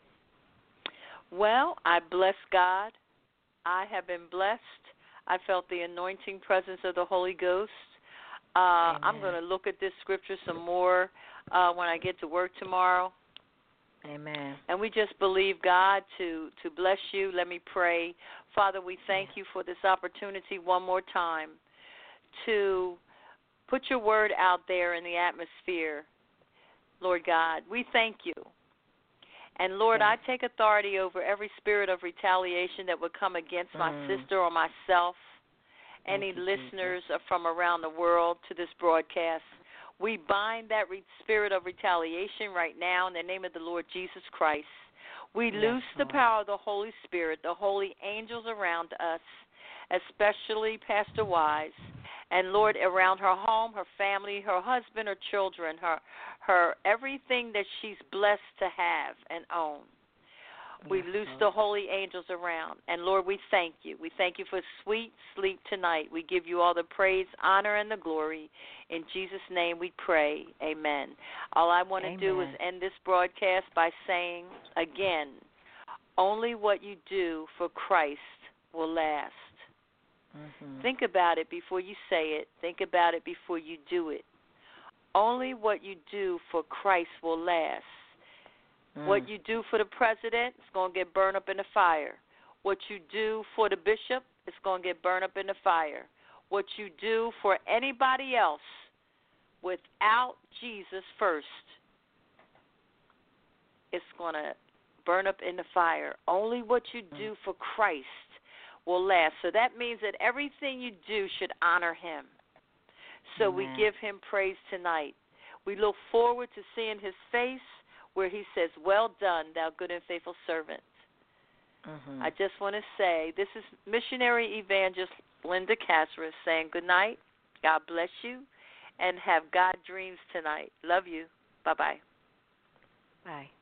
Well, I bless God. I have been blessed. I felt the anointing presence of the Holy Ghost. Uh, I'm going to look at this scripture some more uh, when I get to work tomorrow. Amen. And we just believe God to, to bless you. Let me pray. Father, we thank you for this opportunity one more time to put your word out there in the atmosphere, Lord God. We thank you. And, Lord, yes. I take authority over every spirit of retaliation that would come against mm. my sister or myself, thank any you, listeners Jesus. From around the world to this broadcast. We bind that re- spirit of retaliation right now in the name of the Lord Jesus Christ. We yes, loose Lord. The power of the Holy Spirit, the holy angels around us, especially Pastor Wise, and, Lord, around her home, her family, her husband, her children, her, her everything that she's blessed to have and own. We yes, loose Lord. The holy angels around. And, Lord, we thank you. We thank you for sweet sleep tonight. We give you all the praise, honor, and the glory. In Jesus' name we pray. Amen. All I want to Amen. Do is end this broadcast by saying, again, only what you do for Christ will last. Mm-hmm. Think about it before you say it. Think about it before you do it. Only what you do for Christ will last. Mm. What you do for the president is going to get burned up in the fire. What you do for the bishop is going to get burned up in the fire. What you do for anybody else without Jesus first, it's going to burn up in the fire. Only what you do for Christ will last. So that means that everything you do should honor him. So Amen. We give him praise tonight. We look forward to seeing his face where he says, well done, thou good and faithful servant. Mm-hmm. I just want to say, this is missionary evangelist Linda Caceres saying good night. God bless you, and have God dreams tonight. Love you. Bye-bye. Bye.